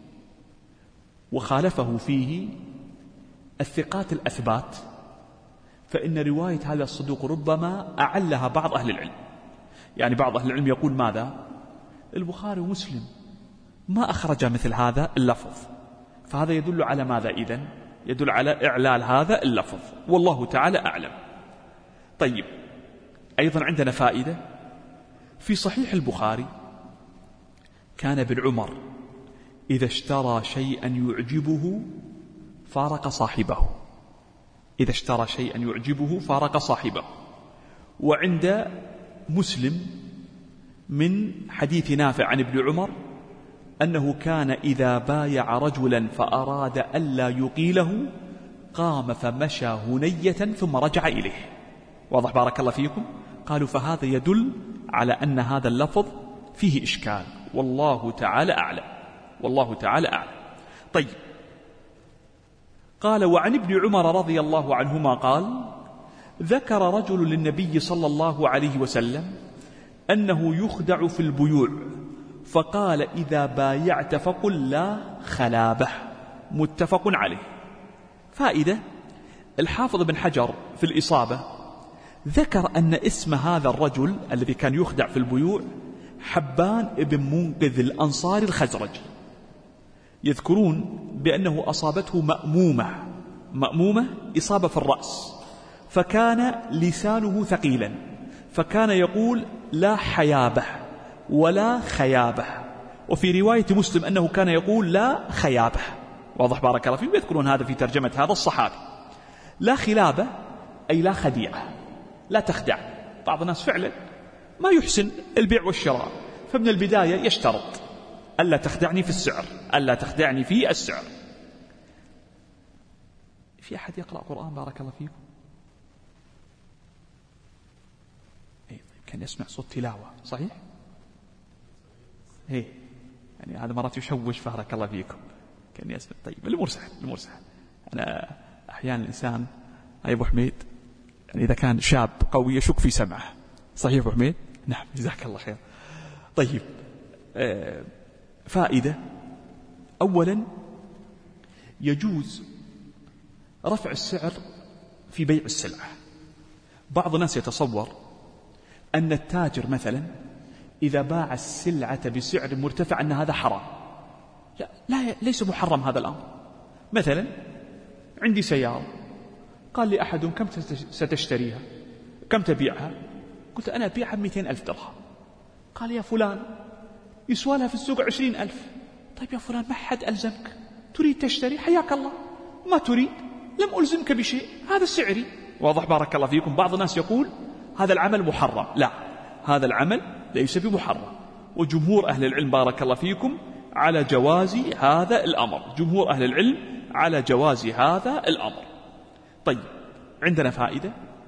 وخالفه فيه الثقات الأثبات، فإن رواية هذا الصدوق ربما أعلها بعض أهل العلم. يعني بعض أهل العلم يقول ماذا؟ البخاري ومسلم ما أخرج مثل هذا اللفظ، فهذا يدل على ماذا إذن؟ يدل على إعلال هذا اللفظ، والله تعالى أعلم. طيب أيضا عندنا فائدة في صحيح البخاري: كان ابن عمر إذا اشترى شيئا يعجبه فارق صاحبه، إذا اشترى شيئا يعجبه فارق صاحبه. وعند مسلم من حديث نافع عن ابن عمر أنه كان إذا بايع رجلا فأراد ألا يقيله قام فمشى هنية ثم رجع إليه. واضح بارك الله فيكم؟ قالوا فهذا يدل على أن هذا اللفظ فيه إشكال، والله تعالى أعلم، والله تعالى أعلم. طيب قال: وعن ابن عمر رضي الله عنهما قال: ذكر رجل للنبي صلى الله عليه وسلم أنه يخدع في البيوع، فقال: إذا بايعت فقل لا خلابه. متفق عليه. فائدة: الحافظ بن حجر في الإصابة ذكر أن اسم هذا الرجل الذي كان يخدع في البيوع حبان ابن منقذ الأنصاري الخزرجي. يذكرون بأنه أصابته مأمومة، مأمومة إصابة في الرأس، فكان لسانه ثقيلا، فكان يقول لا حيابه ولا خيابه. وفي رواية مسلم أنه كان يقول لا خيابه. واضح بارك الله فيكم؟ يذكرون هذا في ترجمة هذا الصحابي. لا خلابة أي لا خديعة، لا تخدع. بعض الناس فعلا ما يحسن البيع والشراء، فمن البداية يشترط ألا تخدعني في السعر، ألا تخدعني في السعر. في أحد يقرأ قرآن بارك الله فيكم؟ إيه طيب، كان يسمع صوت تلاوة صحيح؟ إيه يعني هذا مرات يشوش بارك الله فيكم، كان يسمع. طيب الأمور سهل، الأمور سهل. أنا أحيانا الإنسان يا أبو حميد يعني إذا كان شاب قوي يشك في سمعه، صحيح أبو حميد؟ نعم جزاك الله خير. طيب آه فائدة: أولا يجوز رفع السعر في بيع السلعة. بعض الناس يتصور أن التاجر مثلا إذا باع السلعة بسعر مرتفع أن هذا حرام. لا, لا ليس محرم هذا الأمر. مثلا عندي سيارة، قال لي أحد كم ستشتريها، كم تبيعها؟ قلت أنا أبيعها بمئتين ألف درهم. قال يا فلان يسوى لها في السوق عشرين ألف. طيب يا فلان ما حد ألزمك، تريد تشتري حياك الله، ما تريد لم ألزمك بشيء، هذا سعري. واضح بارك الله فيكم. بعض الناس يقول هذا العمل محرم. لا، هذا العمل ليس بمحرم، وجمهور أهل العلم بارك الله فيكم على جواز هذا الأمر. جمهور أهل العلم على جواز هذا الأمر. طيب عندنا فائدة.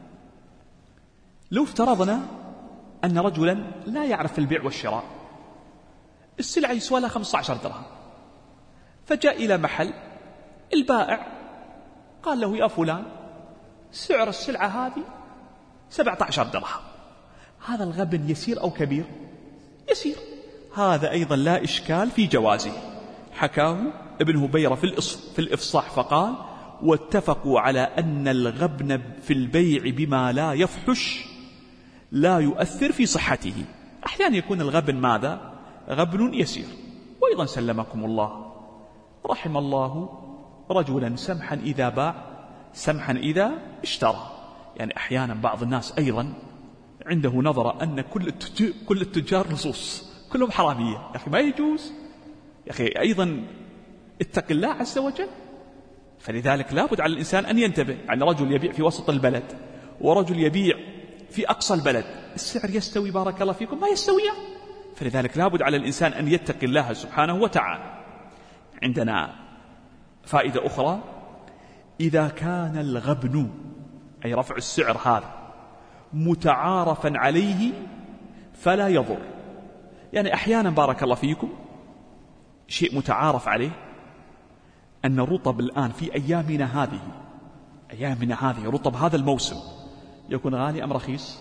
لو افترضنا أن رجلا لا يعرف البيع والشراء، السلعة يسوى لها خمسة عشر درهم، فجاء إلى محل، البائع قال له يا فلان سعر السلعة هذه سبعة عشر درهم. هذا الغبن يسير أو كبير؟ يسير. هذا أيضا لا إشكال في جوازه. حكاه ابن هبيرة في الإفصاح فقال واتفقوا على أن الغبن في البيع بما لا يفحش لا يؤثر في صحته. أحيانا يكون الغبن ماذا؟ غبن يسير. وأيضا سلمكم الله رحم الله رجلا سمحا إذا باع سمحا إذا اشترى. يعني أحيانا بعض الناس أيضا عنده نظرة أن كل التجار, كل التجار لصوص، كلهم حرامية. يا أخي ما يجوز، يا أخي أيضا اتق الله عز وجل. فلذلك لابد على الإنسان أن ينتبه. يعني رجل يبيع في وسط البلد ورجل يبيع في أقصى البلد، السعر يستوي بارك الله فيكم؟ ما يستويان. فلذلك لابد على الإنسان أن يتقي الله سبحانه وتعالى. عندنا فائدة أخرى، إذا كان الغبن أي رفع السعر هذا متعارفا عليه فلا يضر. يعني أحيانا بارك الله فيكم شيء متعارف عليه أن الرطب الآن في أيامنا هذه أيامنا هذه رطب هذا الموسم يكون غالي أم رخيص؟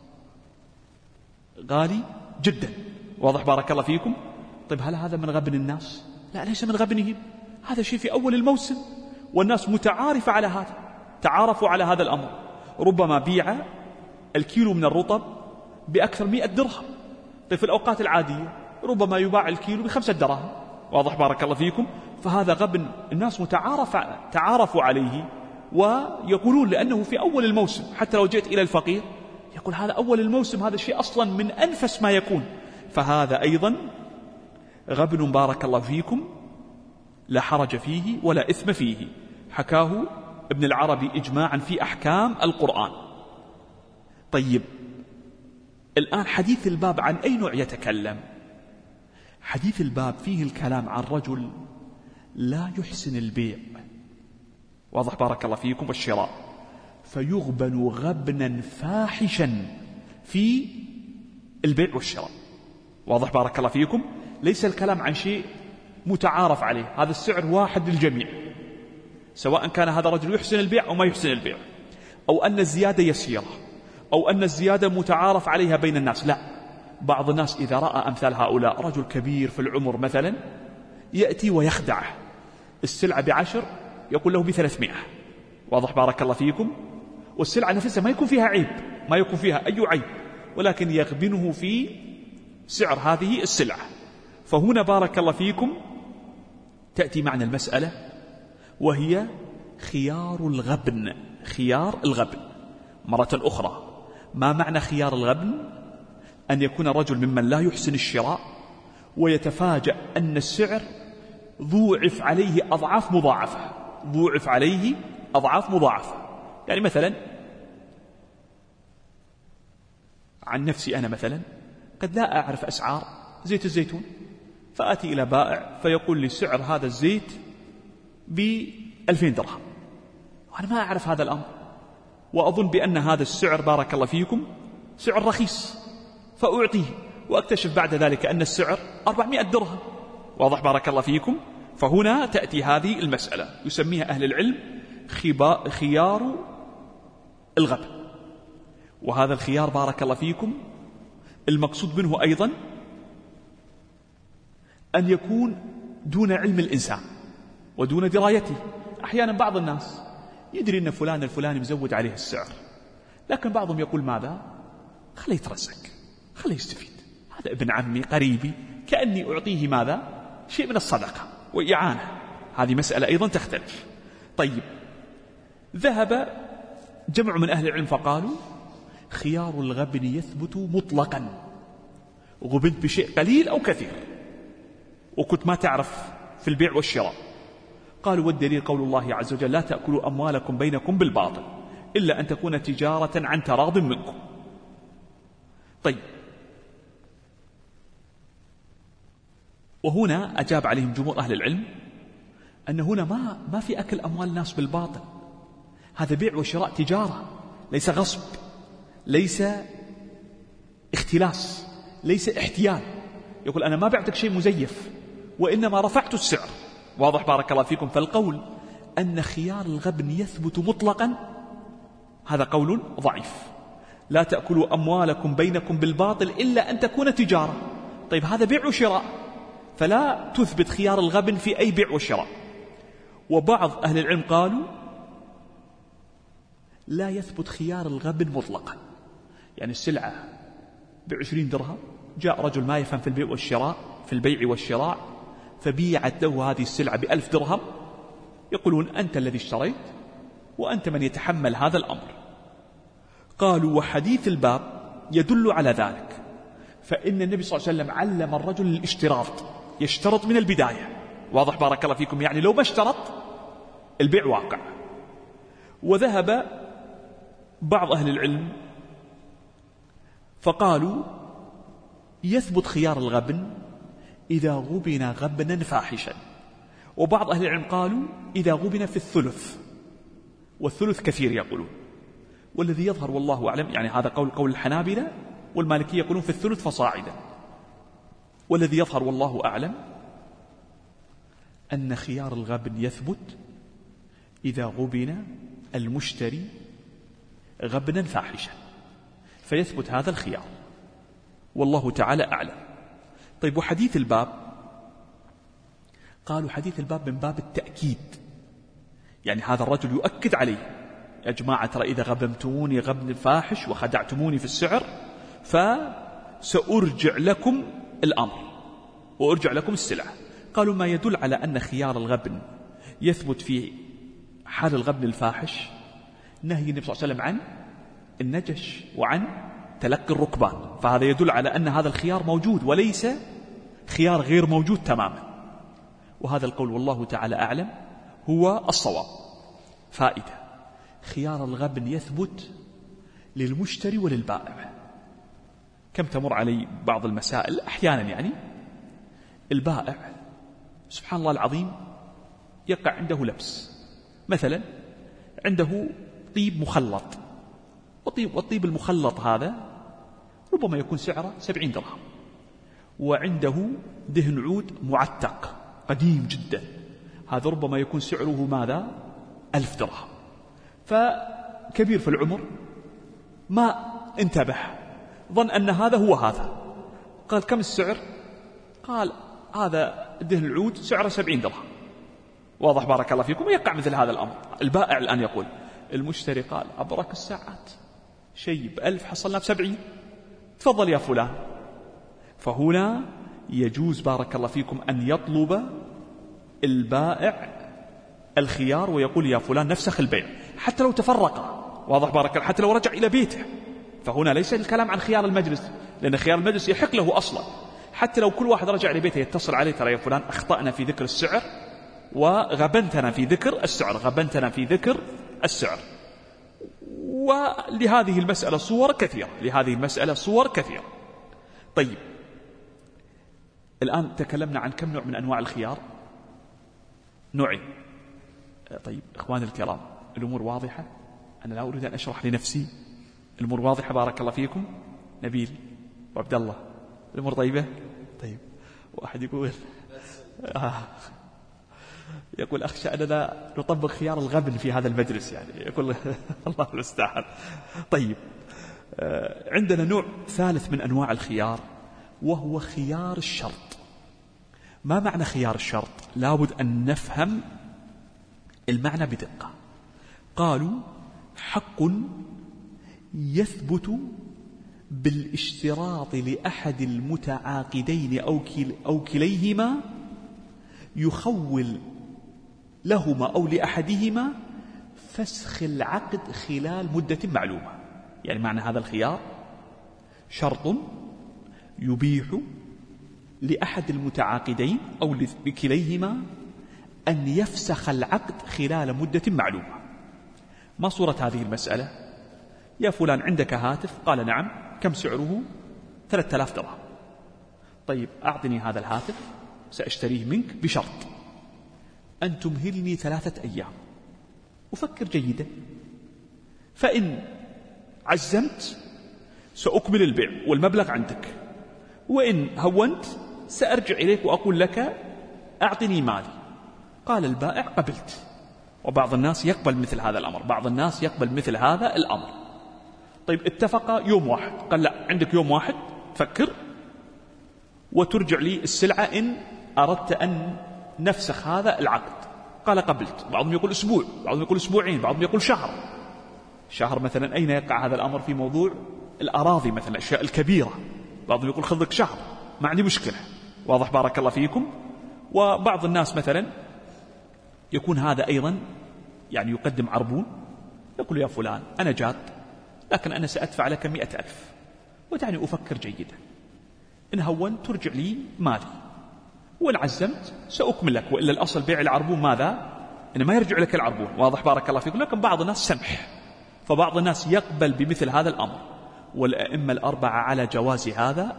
غالي جدا. واضح بارك الله فيكم. طيب هل هذا من غبن الناس؟ لا، ليس من غبنهم. هذا شيء في أول الموسم والناس متعارفة على هذا، تعارفوا على هذا الأمر. ربما بيع الكيلو من الرطب بأكثر مئة درهم. طيب في الأوقات العادية ربما يباع الكيلو بخمسة دراهم. واضح بارك الله فيكم. فهذا غبن الناس متعارف تعارفوا عليه، ويقولون لأنه في أول الموسم. حتى لو جئت إلى الفقير يقول هذا أول الموسم، هذا الشيء أصلا من أنفس ما يكون. فهذا أيضا غبن بارك الله فيكم لا حرج فيه ولا إثم فيه. حكاه ابن العربي إجماعا في أحكام القرآن. طيب الآن حديث الباب عن أي نوع يتكلم؟ حديث الباب فيه الكلام عن رجل لا يحسن البيع، واضح بارك الله فيكم، والشراء، فيغبن غبنا فاحشا في البيع والشراء. واضح بارك الله فيكم. ليس الكلام عن شيء متعارف عليه، هذا السعر واحد للجميع، سواء كان هذا الرجل يحسن البيع أو ما يحسن البيع، أو أن الزيادة يسيرة، أو أن الزيادة متعارف عليها بين الناس. لا، بعض الناس إذا رأى أمثال هؤلاء، رجل كبير في العمر مثلا يأتي ويخدعه، السلعة بعشر يقول له بثلاثمائة. واضح بارك الله فيكم. والسلعة نفسها ما يكون فيها عيب، ما يكون فيها أي عيب، ولكن يغبنه في سعر هذه السلعة. فهنا بارك الله فيكم تأتي معنى المسألة، وهي خيار الغبن. خيار الغبن مرة أخرى. ما معنى خيار الغبن؟ أن يكون رجل ممن لا يحسن الشراء ويتفاجأ أن السعر ضوعف عليه أضعاف مضاعفة، ضوعف عليه أضعاف مضاعفة. يعني مثلا عن نفسي أنا مثلا قد لا أعرف أسعار زيت الزيتون، فأتي إلى بائع فيقول لي سعر هذا الزيت بألفين درهم، وأنا ما أعرف هذا الأمر، وأظن بأن هذا السعر بارك الله فيكم سعر رخيص، فأعطيه وأكتشف بعد ذلك أن السعر أربعمائة درهم. واضح بارك الله فيكم. فهنا تأتي هذه المسألة يسميها أهل العلم خيار الغبن. وهذا الخيار بارك الله فيكم المقصود منه أيضا أن يكون دون علم الإنسان ودون درايته. أحيانا بعض الناس يدري أن فلان الفلاني مزود عليه السعر، لكن بعضهم يقول ماذا؟ خليه يترزق، خليه يستفيد، هذا ابن عمي قريبي، كأني أعطيه ماذا؟ شيء من الصدقة وإعانة. هذه مسألة أيضا تختلف. طيب، ذهب جمع من أهل العلم فقالوا خيار الغبن يثبت مطلقا، غبنت بشيء قليل أو كثير وكنت ما تعرف في البيع والشراء، قالوا والدليل قول الله عز وجل لا تأكلوا أموالكم بينكم بالباطل إلا أن تكون تجارة عن تراض منكم. طيب، وهنا أجاب عليهم جمهور أهل العلم أن هنا ما, ما في أكل أموال الناس بالباطل، هذا بيع وشراء تجارة، ليس غصب، ليس اختلاس، ليس احتيال. يقول أنا ما بعتك شيء مزيف، وإنما رفعت السعر. واضح بارك الله فيكم؟ فالقول أن خيار الغبن يثبت مطلقا هذا قول ضعيف. لا تأكلوا أموالكم بينكم بالباطل إلا أن تكون تجارة. طيب، هذا بيع وشراء، فلا تثبت خيار الغبن في أي بيع وشراء. وبعض أهل العلم قالوا لا يثبت خيار الغبن مطلقا، يعني السلعة بعشرين درهم، جاء رجل ما يفهم في البيع والشراء في البيع والشراء فبيعت له هذه السلعة بألف درهم، يقولون أنت الذي اشتريت وأنت من يتحمل هذا الأمر. قالوا وحديث الباب يدل على ذلك، فإن النبي صلى الله عليه وسلم علم الرجل الاشتراط، يشترط من البداية. واضح بارك الله فيكم؟ يعني لو ما اشترط البيع واقع. وذهب بعض أهل العلم فقالوا يثبت خيار الغبن إذا غبن غبنا فاحشا، وبعض أهل العلم قالوا إذا غبن في الثلث، والثلث كثير يقولون، والذي يظهر والله أعلم يعني هذا قول قول الحنابلة، والمالكية يقولون في الثلث فصاعدا، والذي يظهر والله أعلم أن خيار الغبن يثبت إذا غبن المشتري غبنا فاحشا، فيثبت هذا الخيار، والله تعالى أعلم. طيب، وحديث الباب قالوا حديث الباب من باب التأكيد، يعني هذا الرجل يؤكد عليه يا جماعة ترى إذا غبنتموني غبن فاحش وخدعتموني في السعر فسأرجع لكم الأمر وأرجع لكم السلعة. قالوا ما يدل على أن خيار الغبن يثبت في حال الغبن الفاحش نهي النبي صلى الله عليه وسلم عن النجش وعن تلقي الركبان، فهذا يدل على أن هذا الخيار موجود وليس خيار غير موجود تماما. وهذا القول والله تعالى أعلم هو الصواب. فائدة: خيار الغبن يثبت للمشتري وللبائع. كم تمر علي بعض المسائل أحيانا، يعني البائع سبحان الله العظيم يقع عنده لبس، مثلا عنده طيب مخلط، والطيب, والطيب المخلط هذا ربما يكون سعره سبعين درهم، وعنده دهن عود معتق قديم جدا، هذا ربما يكون سعره ماذا؟ ألف درهم. فكبير في العمر ما انتبه، ظن أن هذا هو هذا، قال كم السعر؟ قال هذا دهن العود سعره سبعين درهم. واضح بارك الله فيكم؟ يقع مثل هذا الأمر. البائع الآن يقول المشتري قال أبرك الساعات شيء بألف حصلنا بسبعين، تفضل يا فلان. فهنا يجوز بارك الله فيكم أن يطلب البائع الخيار ويقول يا فلان نفسخ البيع حتى لو تفرق. واضح بارك الله؟ حتى لو رجع إلى بيته. فهنا ليس الكلام عن خيار المجلس، لأن خيار المجلس يحق له أصلا. حتى لو كل واحد رجع إلى بيته يتصل عليه ترى يا فلان أخطأنا في ذكر السعر وغبنتنا في ذكر السعر غبنتنا في ذكر السعر. ولهذه المسألة صور كثيرة لهذه المسألة صور كثيرة. طيب، الآن تكلمنا عن كم نوع من أنواع الخيار؟ نوعين. طيب إخواني الكرام، الأمور واضحة؟ أنا لا أريد أن أشرح لنفسي. الأمور واضحة بارك الله فيكم؟ نبيل وعبد الله، الأمور طيبة؟ طيب. واحد يقول آه. يقول أخشى أننا نطبق خيار الغبن في هذا المجلس، يعني يقول الله المستعان. طيب، آه عندنا نوع ثالث من أنواع الخيار وهو خيار الشرط. ما معنى خيار الشرط؟ لابد أن نفهم المعنى بدقة. قالوا حق يثبت بالاشتراط لأحد المتعاقدين أو, كل أو كليهما يخول لهما أو لأحدهما فسخ العقد خلال مدة معلومة. يعني معنى هذا الخيار شرط يبيح لأحد المتعاقدين أو لكليهما أن يفسخ العقد خلال مدة معلومة. ما صورة هذه المسألة؟ يا فلان عندك هاتف؟ قال نعم. كم سعره؟ ثلاثة آلاف درهم. طيب أعطني هذا الهاتف سأشتريه منك بشرط أن تمهلني ثلاثة أيام أفكر جيدا، فإن عزمت سأكمل البيع والمبلغ عندك، وإن هونت سأرجع إليك وأقول لك أعطني مالي. قال البائع قبلت. وبعض الناس يقبل مثل هذا الأمر، بعض الناس يقبل مثل هذا الأمر. طيب اتفق يوم واحد، قال لا عندك يوم واحد تفكر وترجع لي السلعة إن أردت أن نفسخ هذا العقد. قال قبلت. بعضهم يقول أسبوع، بعضهم يقول أسبوعين، بعضهم يقول شهر. شهر مثلا أين يقع هذا الأمر؟ في موضوع الأراضي مثلا، الأشياء الكبيرة. بعضهم يقول خذ لك شهر ما عندي مشكلة. واضح بارك الله فيكم. وبعض الناس مثلا يكون هذا أيضا يعني يقدم عربون، يقول يا فلان أنا جاد لكن أنا سأدفع لك مئة ألف ودعني أفكر جيدا، إن هون ترجع لي مالي، وإن عزمت سأكمل لك، وإلا الأصل بيع العربون ماذا؟ إن ما يرجع لك العربون. واضح بارك الله فيكم. لكن بعض الناس سمح، فبعض الناس يقبل بمثل هذا الأمر. والأئمة الأربعة على جواز هذا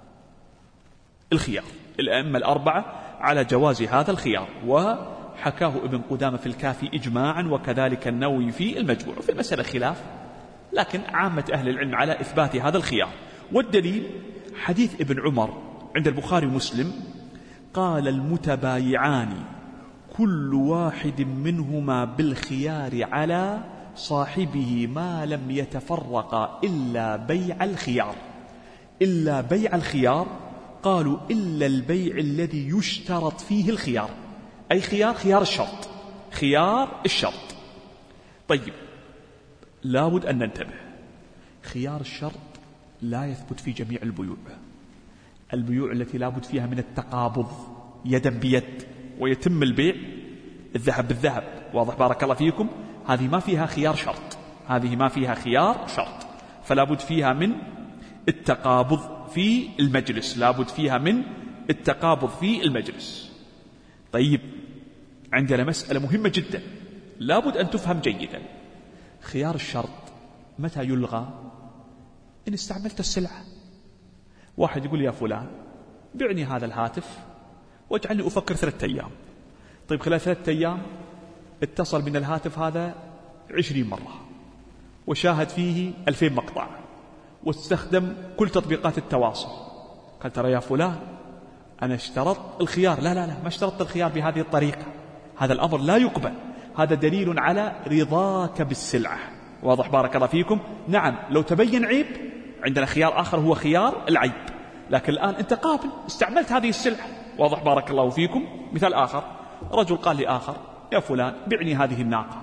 الخيار، الأئمة الأربعة على جواز هذا الخيار، وحكاه ابن قدامة في الكافي إجماعا، وكذلك النووي في المجموع. في المسألة خلاف، لكن عامة أهل العلم على إثبات هذا الخيار. والدليل حديث ابن عمر عند البخاري ومسلم قال المتبايعان كل واحد منهما بالخيار على صاحبه ما لم يتفرقا إلا بيع الخيار. إلا بيع الخيار قالوا إلا البيع الذي يشترط فيه الخيار، أي خيار خيار الشرط، خيار الشرط. طيب لابد أن ننتبه، خيار الشرط لا يثبت في جميع البيوع. البيوع التي لابد فيها من التقابض يدا بيد ويتم البيع الذهب بالذهب، واضح بارك الله فيكم، هذه ما فيها خيار شرط، هذه ما فيها خيار شرط، فلابد فيها من التقابض في المجلس، لابد فيها من التقابض في المجلس. طيب عندنا مسألة مهمة جدا لابد أن تفهم جيدا. خيار الشرط متى يلغى؟ إن استعملت السلعة. واحد يقول يا فلان بعني هذا الهاتف واجعلني أفكر ثلاثة أيام. طيب خلال ثلاثة أيام اتصل من الهاتف هذا عشرين مرة وشاهد فيه ألفين مقطع واستخدم كل تطبيقات التواصل. قال ترى يا فلان أنا اشترط الخيار. لا لا لا ما اشترطت الخيار بهذه الطريقة، هذا الأمر لا يقبل، هذا دليل على رضاك بالسلعة. واضح بارك الله فيكم. نعم لو تبين عيب عندنا خيار آخر هو خيار العيب، لكن الآن أنت قابل استعملت هذه السلعة. واضح بارك الله فيكم. مثال آخر، رجل قال لآخر يا فلان بعني هذه الناقة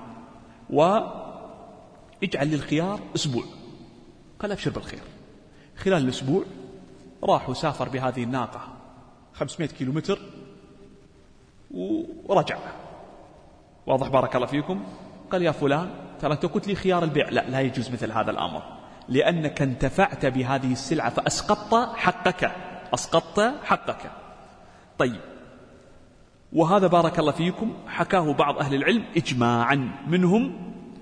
واجعل لي الخيار أسبوع. قال أبشر بالخير. خلال الأسبوع راح وسافر بهذه الناقة خمسمائة كيلومتر ورجع. واضح بارك الله فيكم. قال يا فلان ترى أنت قلت لي خيار البيع. لا لا يجوز مثل هذا الأمر، لأنك انتفعت بهذه السلعة فأسقطت حقك، أسقطت حقك. طيب وهذا بارك الله فيكم حكاه بعض أهل العلم إجماعا، منهم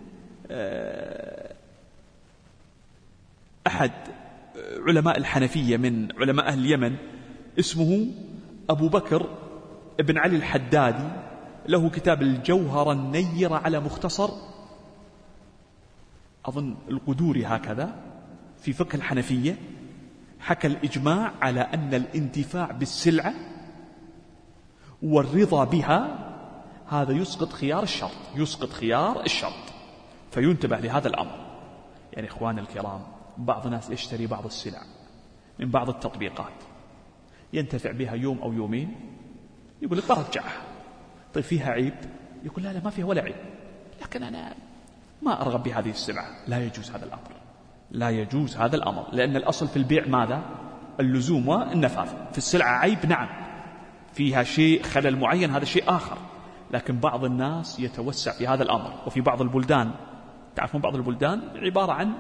أحد علماء الحنفية من علماء أهل اليمن اسمه أبو بكر ابن علي الحدادي، له كتاب الجوهرة النيرة على مختصر أظن القدوري هكذا في فقه الحنفية، حكى الإجماع على أن الانتفاع بالسلعة والرضا بها هذا يسقط خيار الشرط، يسقط خيار الشرط. فينتبه لهذا الأمر. يعني إخواننا الكرام بعض الناس يشتري بعض السلع من بعض التطبيقات ينتفع بها يوم أو يومين يقول لك برجعها. طيب فيها عيب؟ يقول لا لا ما فيها ولا عيب، لكن أنا ما أرغب بهذه السلعة، لا يجوز هذا الأمر، لا يجوز هذا الأمر، لأن الأصل في البيع ماذا؟ اللزوم والنفاذ. في السلعة عيب نعم، فيها شيء خلل معين، هذا شيء آخر، لكن بعض الناس يتوسع في هذا الأمر. وفي بعض البلدان، تعرفون بعض البلدان عبارة عن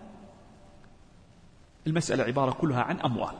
المسألة عبارة كلها عن أموال،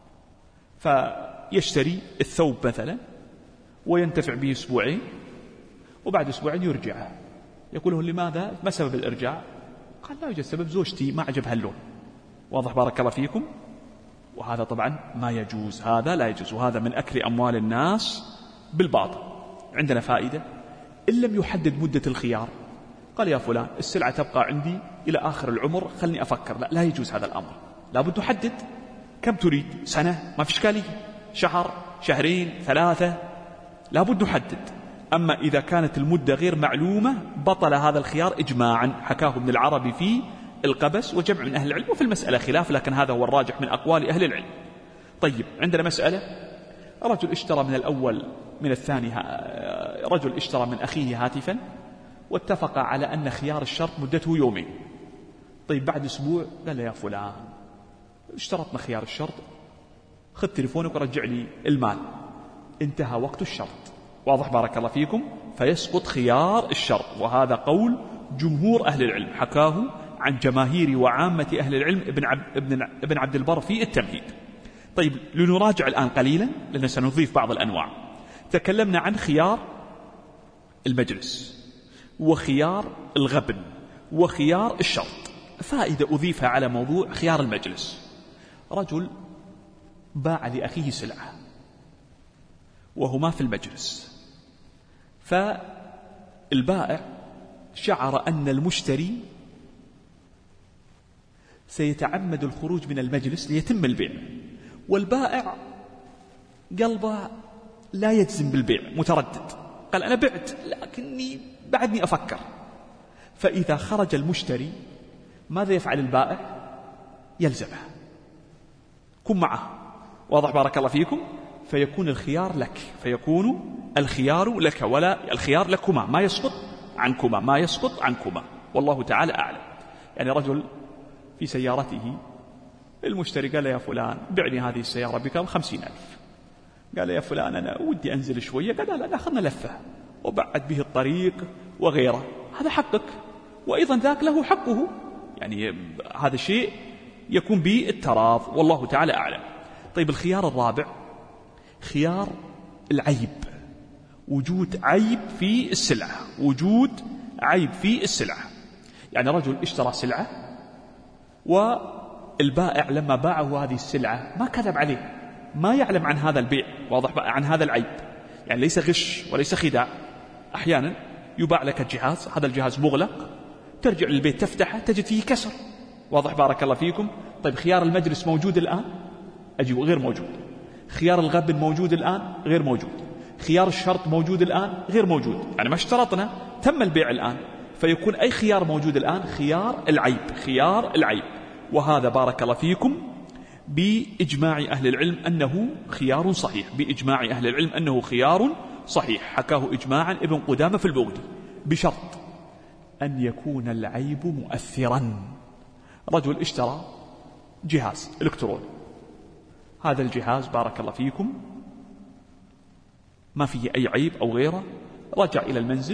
فيشتري الثوب مثلا وينتفع به أسبوعين وبعد أسبوعين يرجعه، يقول له لماذا؟ ما سبب الإرجاع؟ قال لا يوجد سبب، زوجتي ما عجبها اللون. واضح بارك الله فيكم؟ وهذا طبعا ما يجوز، هذا لا يجوز، وهذا من أكل أموال الناس بالباطل. عندنا فائدة، إن لم يحدد مدة الخيار، قال يا فلان السلعة تبقى عندي إلى آخر العمر، خلني أفكر، لا, لا يجوز هذا الأمر، لابد تحدد كم تريد، سنة ما في إشكالية، شهر، شهرين، ثلاثة، لابد نحدد. أما إذا كانت المدة غير معلومة بطل هذا الخيار إجماعا، حكاه ابن العربي في القبس وجمع من أهل العلم، وفي المسألة خلاف، لكن هذا هو الراجح من أقوال أهل العلم. طيب عندنا مسألة، رجل اشترى من الأول من الثاني، رجل اشترى من أخيه هاتفا واتفق على أن خيار الشرط مدته يومين. طيب بعد أسبوع قال له يا فلان اشترطنا خيار الشرط، خذ تليفونك ورجع لي المال، انتهى وقت الشرط. واضح بارك الله فيكم؟ فيسقط خيار الشرط، وهذا قول جمهور أهل العلم، حكاه عن جماهير وعامة أهل العلم ابن عبد, ابن, ابن عبد البر في التمهيد. طيب لنراجع الآن قليلا لأننا سنضيف بعض الأنواع. تكلمنا عن خيار المجلس وخيار الغبن وخيار الشرط. فائدة أضيفها على موضوع خيار المجلس، رجل باع لأخيه سلعة وهما في المجلس، فالبائع شعر أن المشتري سيتعمد الخروج من المجلس ليتم البيع، والبائع قلبه لا يجزم بالبيع، متردد، قال أنا بعت لكني بعدني أفكر. فإذا خرج المشتري ماذا يفعل البائع؟ يلزمه، كن معه. واضح بارك الله فيكم؟ فيكون الخيار لك، فيكون الخيار لك ولا الخيار لكما، ما يسقط عنكما، ما يسقط عنكما، والله تعالى أعلم. يعني رجل في سيارته، المشتري قال يا فلان بعني هذه السيارة بكم؟ خمسين ألف. قال يا فلان أنا ودي أنزل شوية، قال لا لا أخذنا لفة وبعد به الطريق وغيره، هذا حقك، وأيضا ذاك له حقه، يعني هذا الشيء يكون بالتراض، والله تعالى أعلم. طيب الخيار الرابع خيار العيب، وجود عيب في السلعة، وجود عيب في السلعة. يعني رجل اشترى سلعة والبائع لما باعه هذه السلعة ما كذب عليه، ما يعلم عن هذا البيع، واضح بقى، عن هذا العيب، يعني ليس غش وليس خداع. أحيانا يباع لك الجهاز، هذا الجهاز مغلق، ترجع للبيت تفتحه تجد فيه كسر. واضح بارك الله فيكم؟ طيب خيار المجلس موجود الآن؟ أجيب غير موجود. خيار الغبن موجود الآن؟ غير موجود. خيار الشرط موجود الآن؟ غير موجود، يعني ما اشترطنا، تم البيع الآن، فيكون أي خيار موجود الآن؟ خيار العيب، خيار العيب. وهذا بارك الله فيكم بإجماع أهل العلم أنه خيار صحيح، بإجماع أهل العلم أنه خيار صحيح، حكاه إجماعا ابن قدامة في البغدي، بشرط أن يكون العيب مؤثرا. رجل اشترى جهاز إلكتروني، هذا الجهاز بارك الله فيكم ما فيه أي عيب أو غيره، رجع إلى المنزل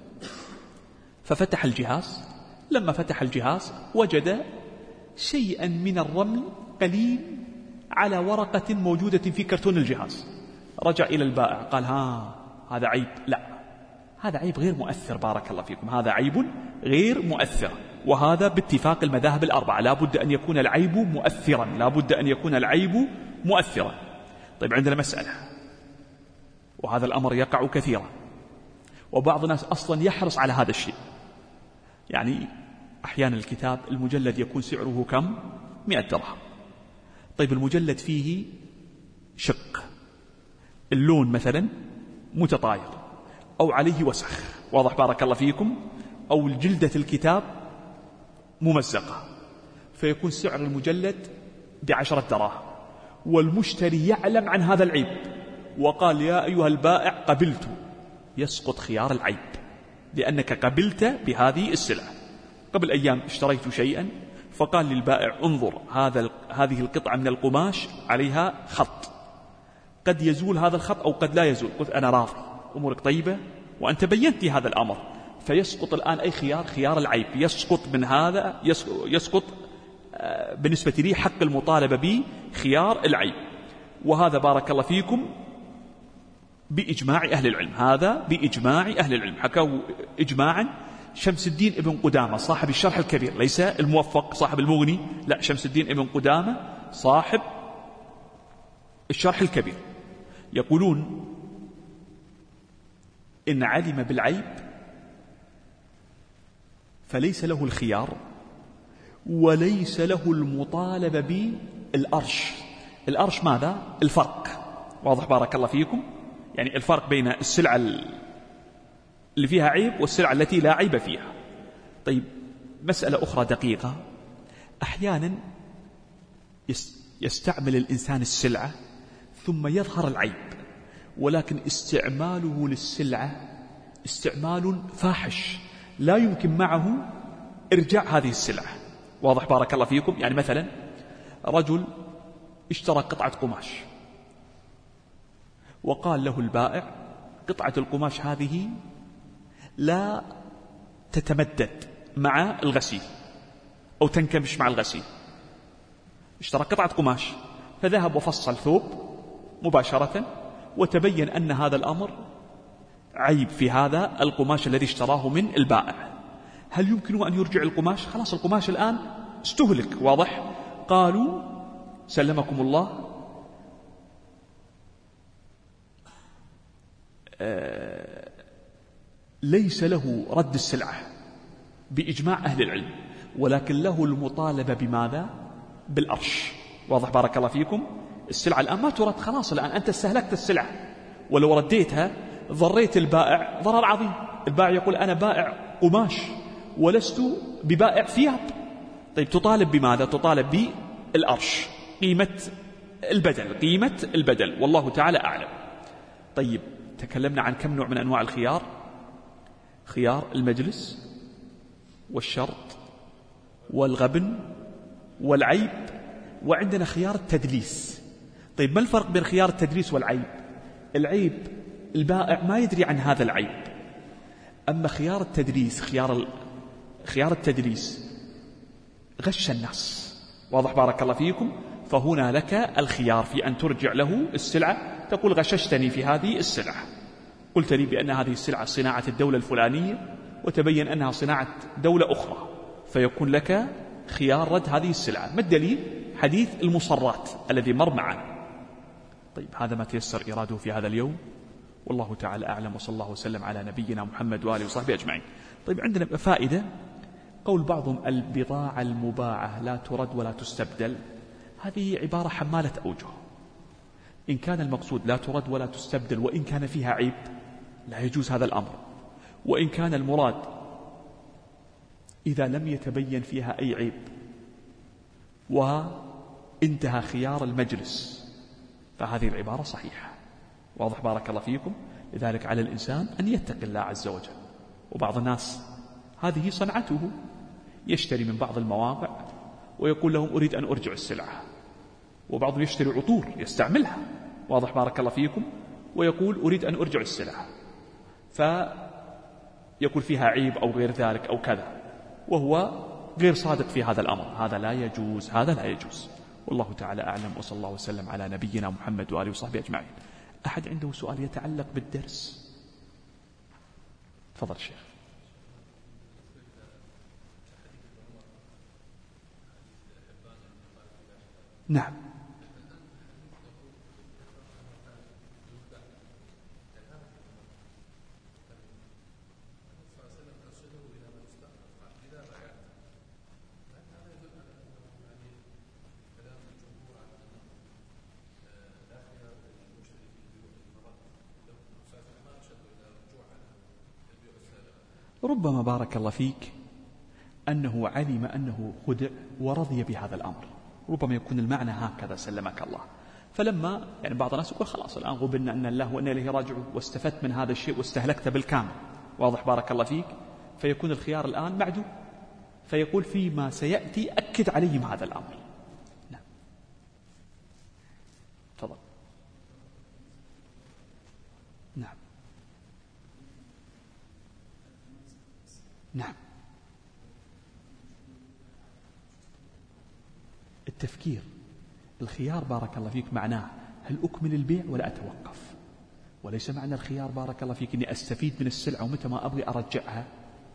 ففتح الجهاز، لما فتح الجهاز وجد شيئا من الرمل قليل على ورقة موجودة في كرتون الجهاز. رجع إلى البائع قال ها هذا عيب؟ لا، هذا عيب غير مؤثر بارك الله فيكم، هذا عيب غير مؤثر، وهذا باتفاق المذاهب الأربعة، لا بد أن يكون العيب مؤثرا، لا بد أن يكون العيب مؤثرا. طيب عندنا مسألة، وهذا الأمر يقع كثيرا، وبعض الناس أصلا يحرص على هذا الشيء. يعني أحيانا الكتاب المجلد يكون سعره كم؟ مئة درهم. طيب المجلد فيه شق، اللون مثلا متطاير أو عليه وسخ، واضح بارك الله فيكم، أو جلدة الكتاب ممزقة، فيكون سعر المجلد بعشرة دراهم، والمشتري يعلم عن هذا العيب وقال يا أيها البائع قبلت، يسقط خيار العيب لأنك قبلت بهذه السلعة. قبل أيام اشتريت شيئا، فقال للبائع انظر هذا هذه القطعة من القماش عليها خط، قد يزول هذا الخط أو قد لا يزول. قلت أنا راضي، أمورك طيبة وأنت بينت لي هذا الأمر. فيسقط الآن أي خيار؟ خيار العيب يسقط من هذا، يسقط بالنسبة لي حق المطالبة به خيار العيب. وهذا بارك الله فيكم بإجماع أهل العلم، هذا بإجماع أهل العلم، حكوا إجماعا شمس الدين ابن قدامة صاحب الشرح الكبير، ليس الموفق صاحب المغني، لا، شمس الدين ابن قدامة صاحب الشرح الكبير، يقولون إن علم بالعيب فليس له الخيار وليس له المطالبة بالأرش. الأرش ماذا؟ الفرق، واضح بارك الله فيكم، يعني الفرق بين السلعة اللي فيها عيب والسلعة التي لا عيب فيها. طيب مسألة أخرى دقيقة، أحيانا يستعمل الإنسان السلعة ثم يظهر العيب، ولكن استعماله للسلعة استعمال فاحش لا يمكن معه إرجاع هذه السلعة، واضح بارك الله فيكم. يعني مثلا رجل اشترى قطعة قماش وقال له البائع قطعة القماش هذه لا تتمدد مع الغسيل أو تنكمش مع الغسيل. اشترى قطعة قماش فذهب وفصل ثوب مباشرة، وتبين أن هذا الأمر عيب في هذا القماش الذي اشتراه من البائع. هل يمكن أن يرجع القماش؟ خلاص القماش الآن استهلك، واضح. قالوا سلمكم الله آه ليس له رد السلعة بإجماع أهل العلم، ولكن له المطالبة بماذا؟ بالأرش، واضح بارك الله فيكم. السلعة الآن ما ترد، خلاص الآن أنت استهلكت السلعة، ولو رديتها ضريت البائع ضرر عظيم. البائع يقول أنا بائع قماش ولست ببائع ثياب. طيب تطالب بماذا؟ تطالب بالأرش، قيمة البدل، قيمة البدل، والله تعالى أعلم. طيب تكلمنا عن كم نوع من أنواع الخيار؟ خيار المجلس والشرط والغبن والعيب، وعندنا خيار التدليس. طيب ما الفرق بين خيار التدليس والعيب؟ العيب البائع ما يدري عن هذا العيب، أما خيار التدليس خيار خيار التدليس غش الناس، واضح بارك الله فيكم. فهنا لك الخيار في أن ترجع له السلعة، تقول غششتني في هذه السلعة، قلت لي بأن هذه السلعة صناعة الدولة الفلانية وتبين أنها صناعة دولة أخرى، فيكون لك خيار رد هذه السلعة. ما الدليل؟ حديث المصرات الذي مر معنا. طيب هذا ما تيسر إراده في هذا اليوم، والله تعالى أعلم، وصلى الله وسلم على نبينا محمد وآله وصحبه أجمعين. طيب عندنا فائدة، قول بعضهم البضاعة المباعة لا ترد ولا تستبدل، هذه عبارة حمالة أوجه. إن كان المقصود لا ترد ولا تستبدل وإن كان فيها عيب لا يجوز هذا الأمر، وإن كان المراد إذا لم يتبين فيها أي عيب وانتهى خيار المجلس فهذه العبارة صحيحة، واضح بارك الله فيكم. لذلك على الإنسان أن يتقي الله عز وجل. وبعض الناس هذه صنعته، يشتري من بعض المواقع ويقول لهم أريد أن أرجع السلعة، وبعضهم يشتري عطور يستعملها، واضح بارك الله فيكم، ويقول أريد أن أرجع السلعة، فيقول فيها عيب أو غير ذلك أو كذا، وهو غير صادق في هذا الأمر. هذا لا يجوز، هذا لا يجوز، والله تعالى أعلم، وصلى الله وسلم على نبينا محمد وآله وصحبه أجمعين. أحد عنده سؤال يتعلق بالدرس؟ تفضل شيخ. نعم. ربما بارك الله فيك أنه علم أنه خدع ورضي بهذا الأمر، ربما يكون المعنى هكذا سلمك الله. فلما يعني بعض الناس يقول خلاص الآن غبنا أن الله وأن إليه راجعون، واستفدت من هذا الشيء واستهلكت بالكامل، واضح بارك الله فيك، فيكون الخيار الآن معدوم، فيقول فيما سيأتي أكد عليهم هذا الأمر. نعم تفضل. نعم نعم التفكير الخيار بارك الله فيك معناه هل أكمل البيع ولا أتوقف، وليس معنى الخيار بارك الله فيك أني أستفيد من السلعة ومتى ما أبغي أرجعها.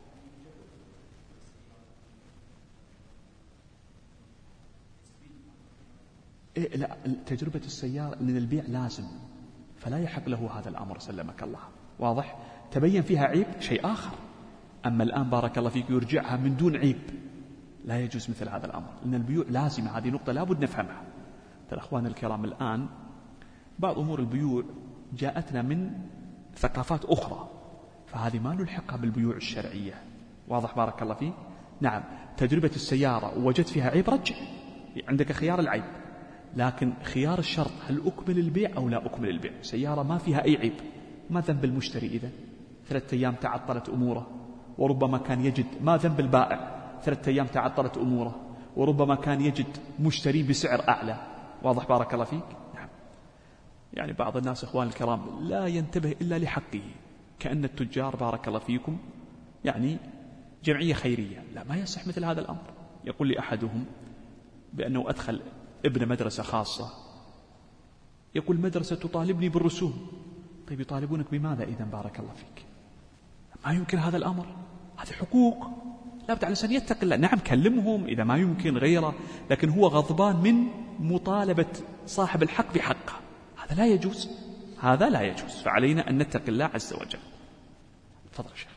إيه لا، تجربة السيارة لأن البيع لازم فلا يحق له هذا الأمر سلمك الله. واضح؟ تبين فيها عيب شيء آخر، أما الآن بارك الله فيك يرجعها من دون عيب لا يجوز مثل هذا الأمر، لأن البيوع لازمة. هذه نقطة لابد نفهمها. ترى أخوان الكرام الآن بعض أمور البيوع جاءتنا من ثقافات أخرى، فهذه ما نلحقها بالبيوع الشرعية. واضح بارك الله فيك؟ نعم تجربة السيارة ووجدت فيها عيب رجع، عندك خيار العيب، لكن خيار الشرط هل أكمل البيع أو لا أكمل البيع. سيارة ما فيها أي عيب، ما ذنب المشتري إذن؟ ثلاثة أيام تعطلت أموره وربما كان يجد، ما ذنب البائع؟ ثلاثة أيام تعطلت أموره وربما كان يجد مشتري بسعر أعلى. واضح بارك الله فيك؟ نعم. يعني بعض الناس إخوان الكرام لا ينتبه إلا لحقه، كأن التجار بارك الله فيكم يعني جمعية خيرية. لا، ما يصح مثل هذا الأمر. يقول لي أحدهم بأنه أدخل ابن مدرسة خاصة، يقول مدرسة تطالبني بالرسوم. طيب يطالبونك بماذا إذن بارك الله فيك؟ ما يمكن هذا الأمر، هذه حقوق لا بد على الإنسان يتق الله. نعم كلمهم إذا ما يمكن غيره، لكن هو غضبان من مطالبة صاحب الحق بحقه، هذا لا يجوز، هذا لا يجوز. فعلينا أن نتق الله عز وجل. تفضل شيخ.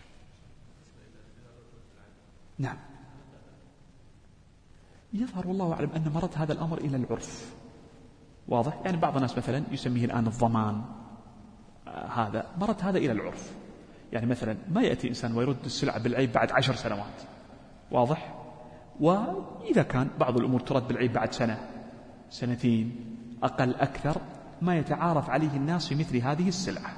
نعم يظهر والله أعلم أن مرد هذا الأمر إلى العرف. واضح؟ يعني بعض الناس مثلا يسميه الآن الضمان، آه هذا مرد هذا إلى العرف. يعني مثلا ما يأتي إنسان ويرد السلعة بالعيب بعد عشر سنوات. واضح؟ وإذا كان بعض الأمور ترد بالعيب بعد سنة سنتين أقل أكثر، ما يتعارف عليه الناس في مثل هذه السلعة.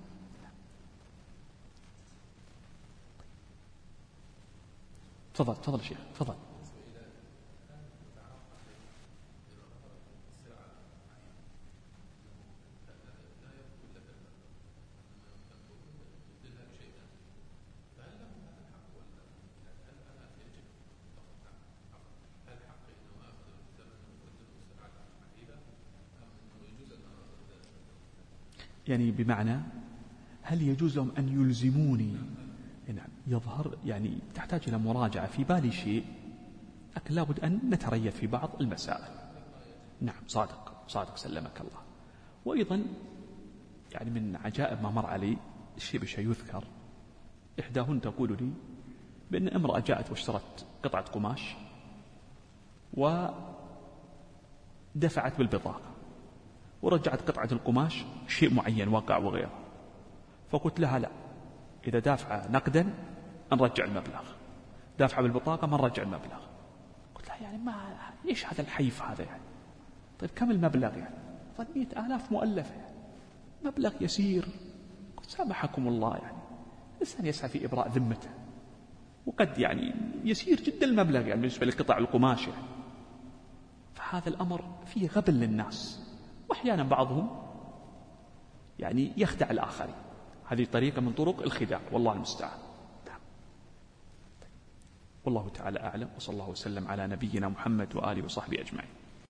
تفضل تفضل شيخ تفضل. يعني بمعنى هل يجوز لهم أن يلزموني؟ نعم يظهر يعني تحتاج إلى مراجعة. في بالي شيء لكن لابد أن نتريث في بعض المسائل. نعم صادق صادق سلمك الله. وأيضا يعني من عجائب ما مر علي الشيء بشيء يذكر، إحداهن تقول لي بأن امرأة جاءت واشترت قطعة قماش ودفعت بالبطاقة ورجعت قطعة القماش شيء معين وقع وغيره، فقلت لها لا، إذا دافع نقدا نرجع المبلغ، دافع بالبطاقة ما نرجع المبلغ. قلت لها يعني ما إيش هذا الحيف هذا يعني؟ طيب كم المبلغ يعني؟ قال مئة آلاف مؤلفة يعني مبلغ يسير. قلت سامحكم الله، يعني الإنسان يسعى في إبراء ذمته، وقد يعني يسير جدا المبلغ يعني بالنسبة لقطع القماش يعني. فهذا الأمر فيه غبن للناس، وأحيانا بعضهم يعني يخدع الآخرين. هذه طريقة من طرق الخداع، والله المستعان. والله تعالى أعلم، وصلى الله وسلم على نبينا محمد وآله وصحبه أجمعين.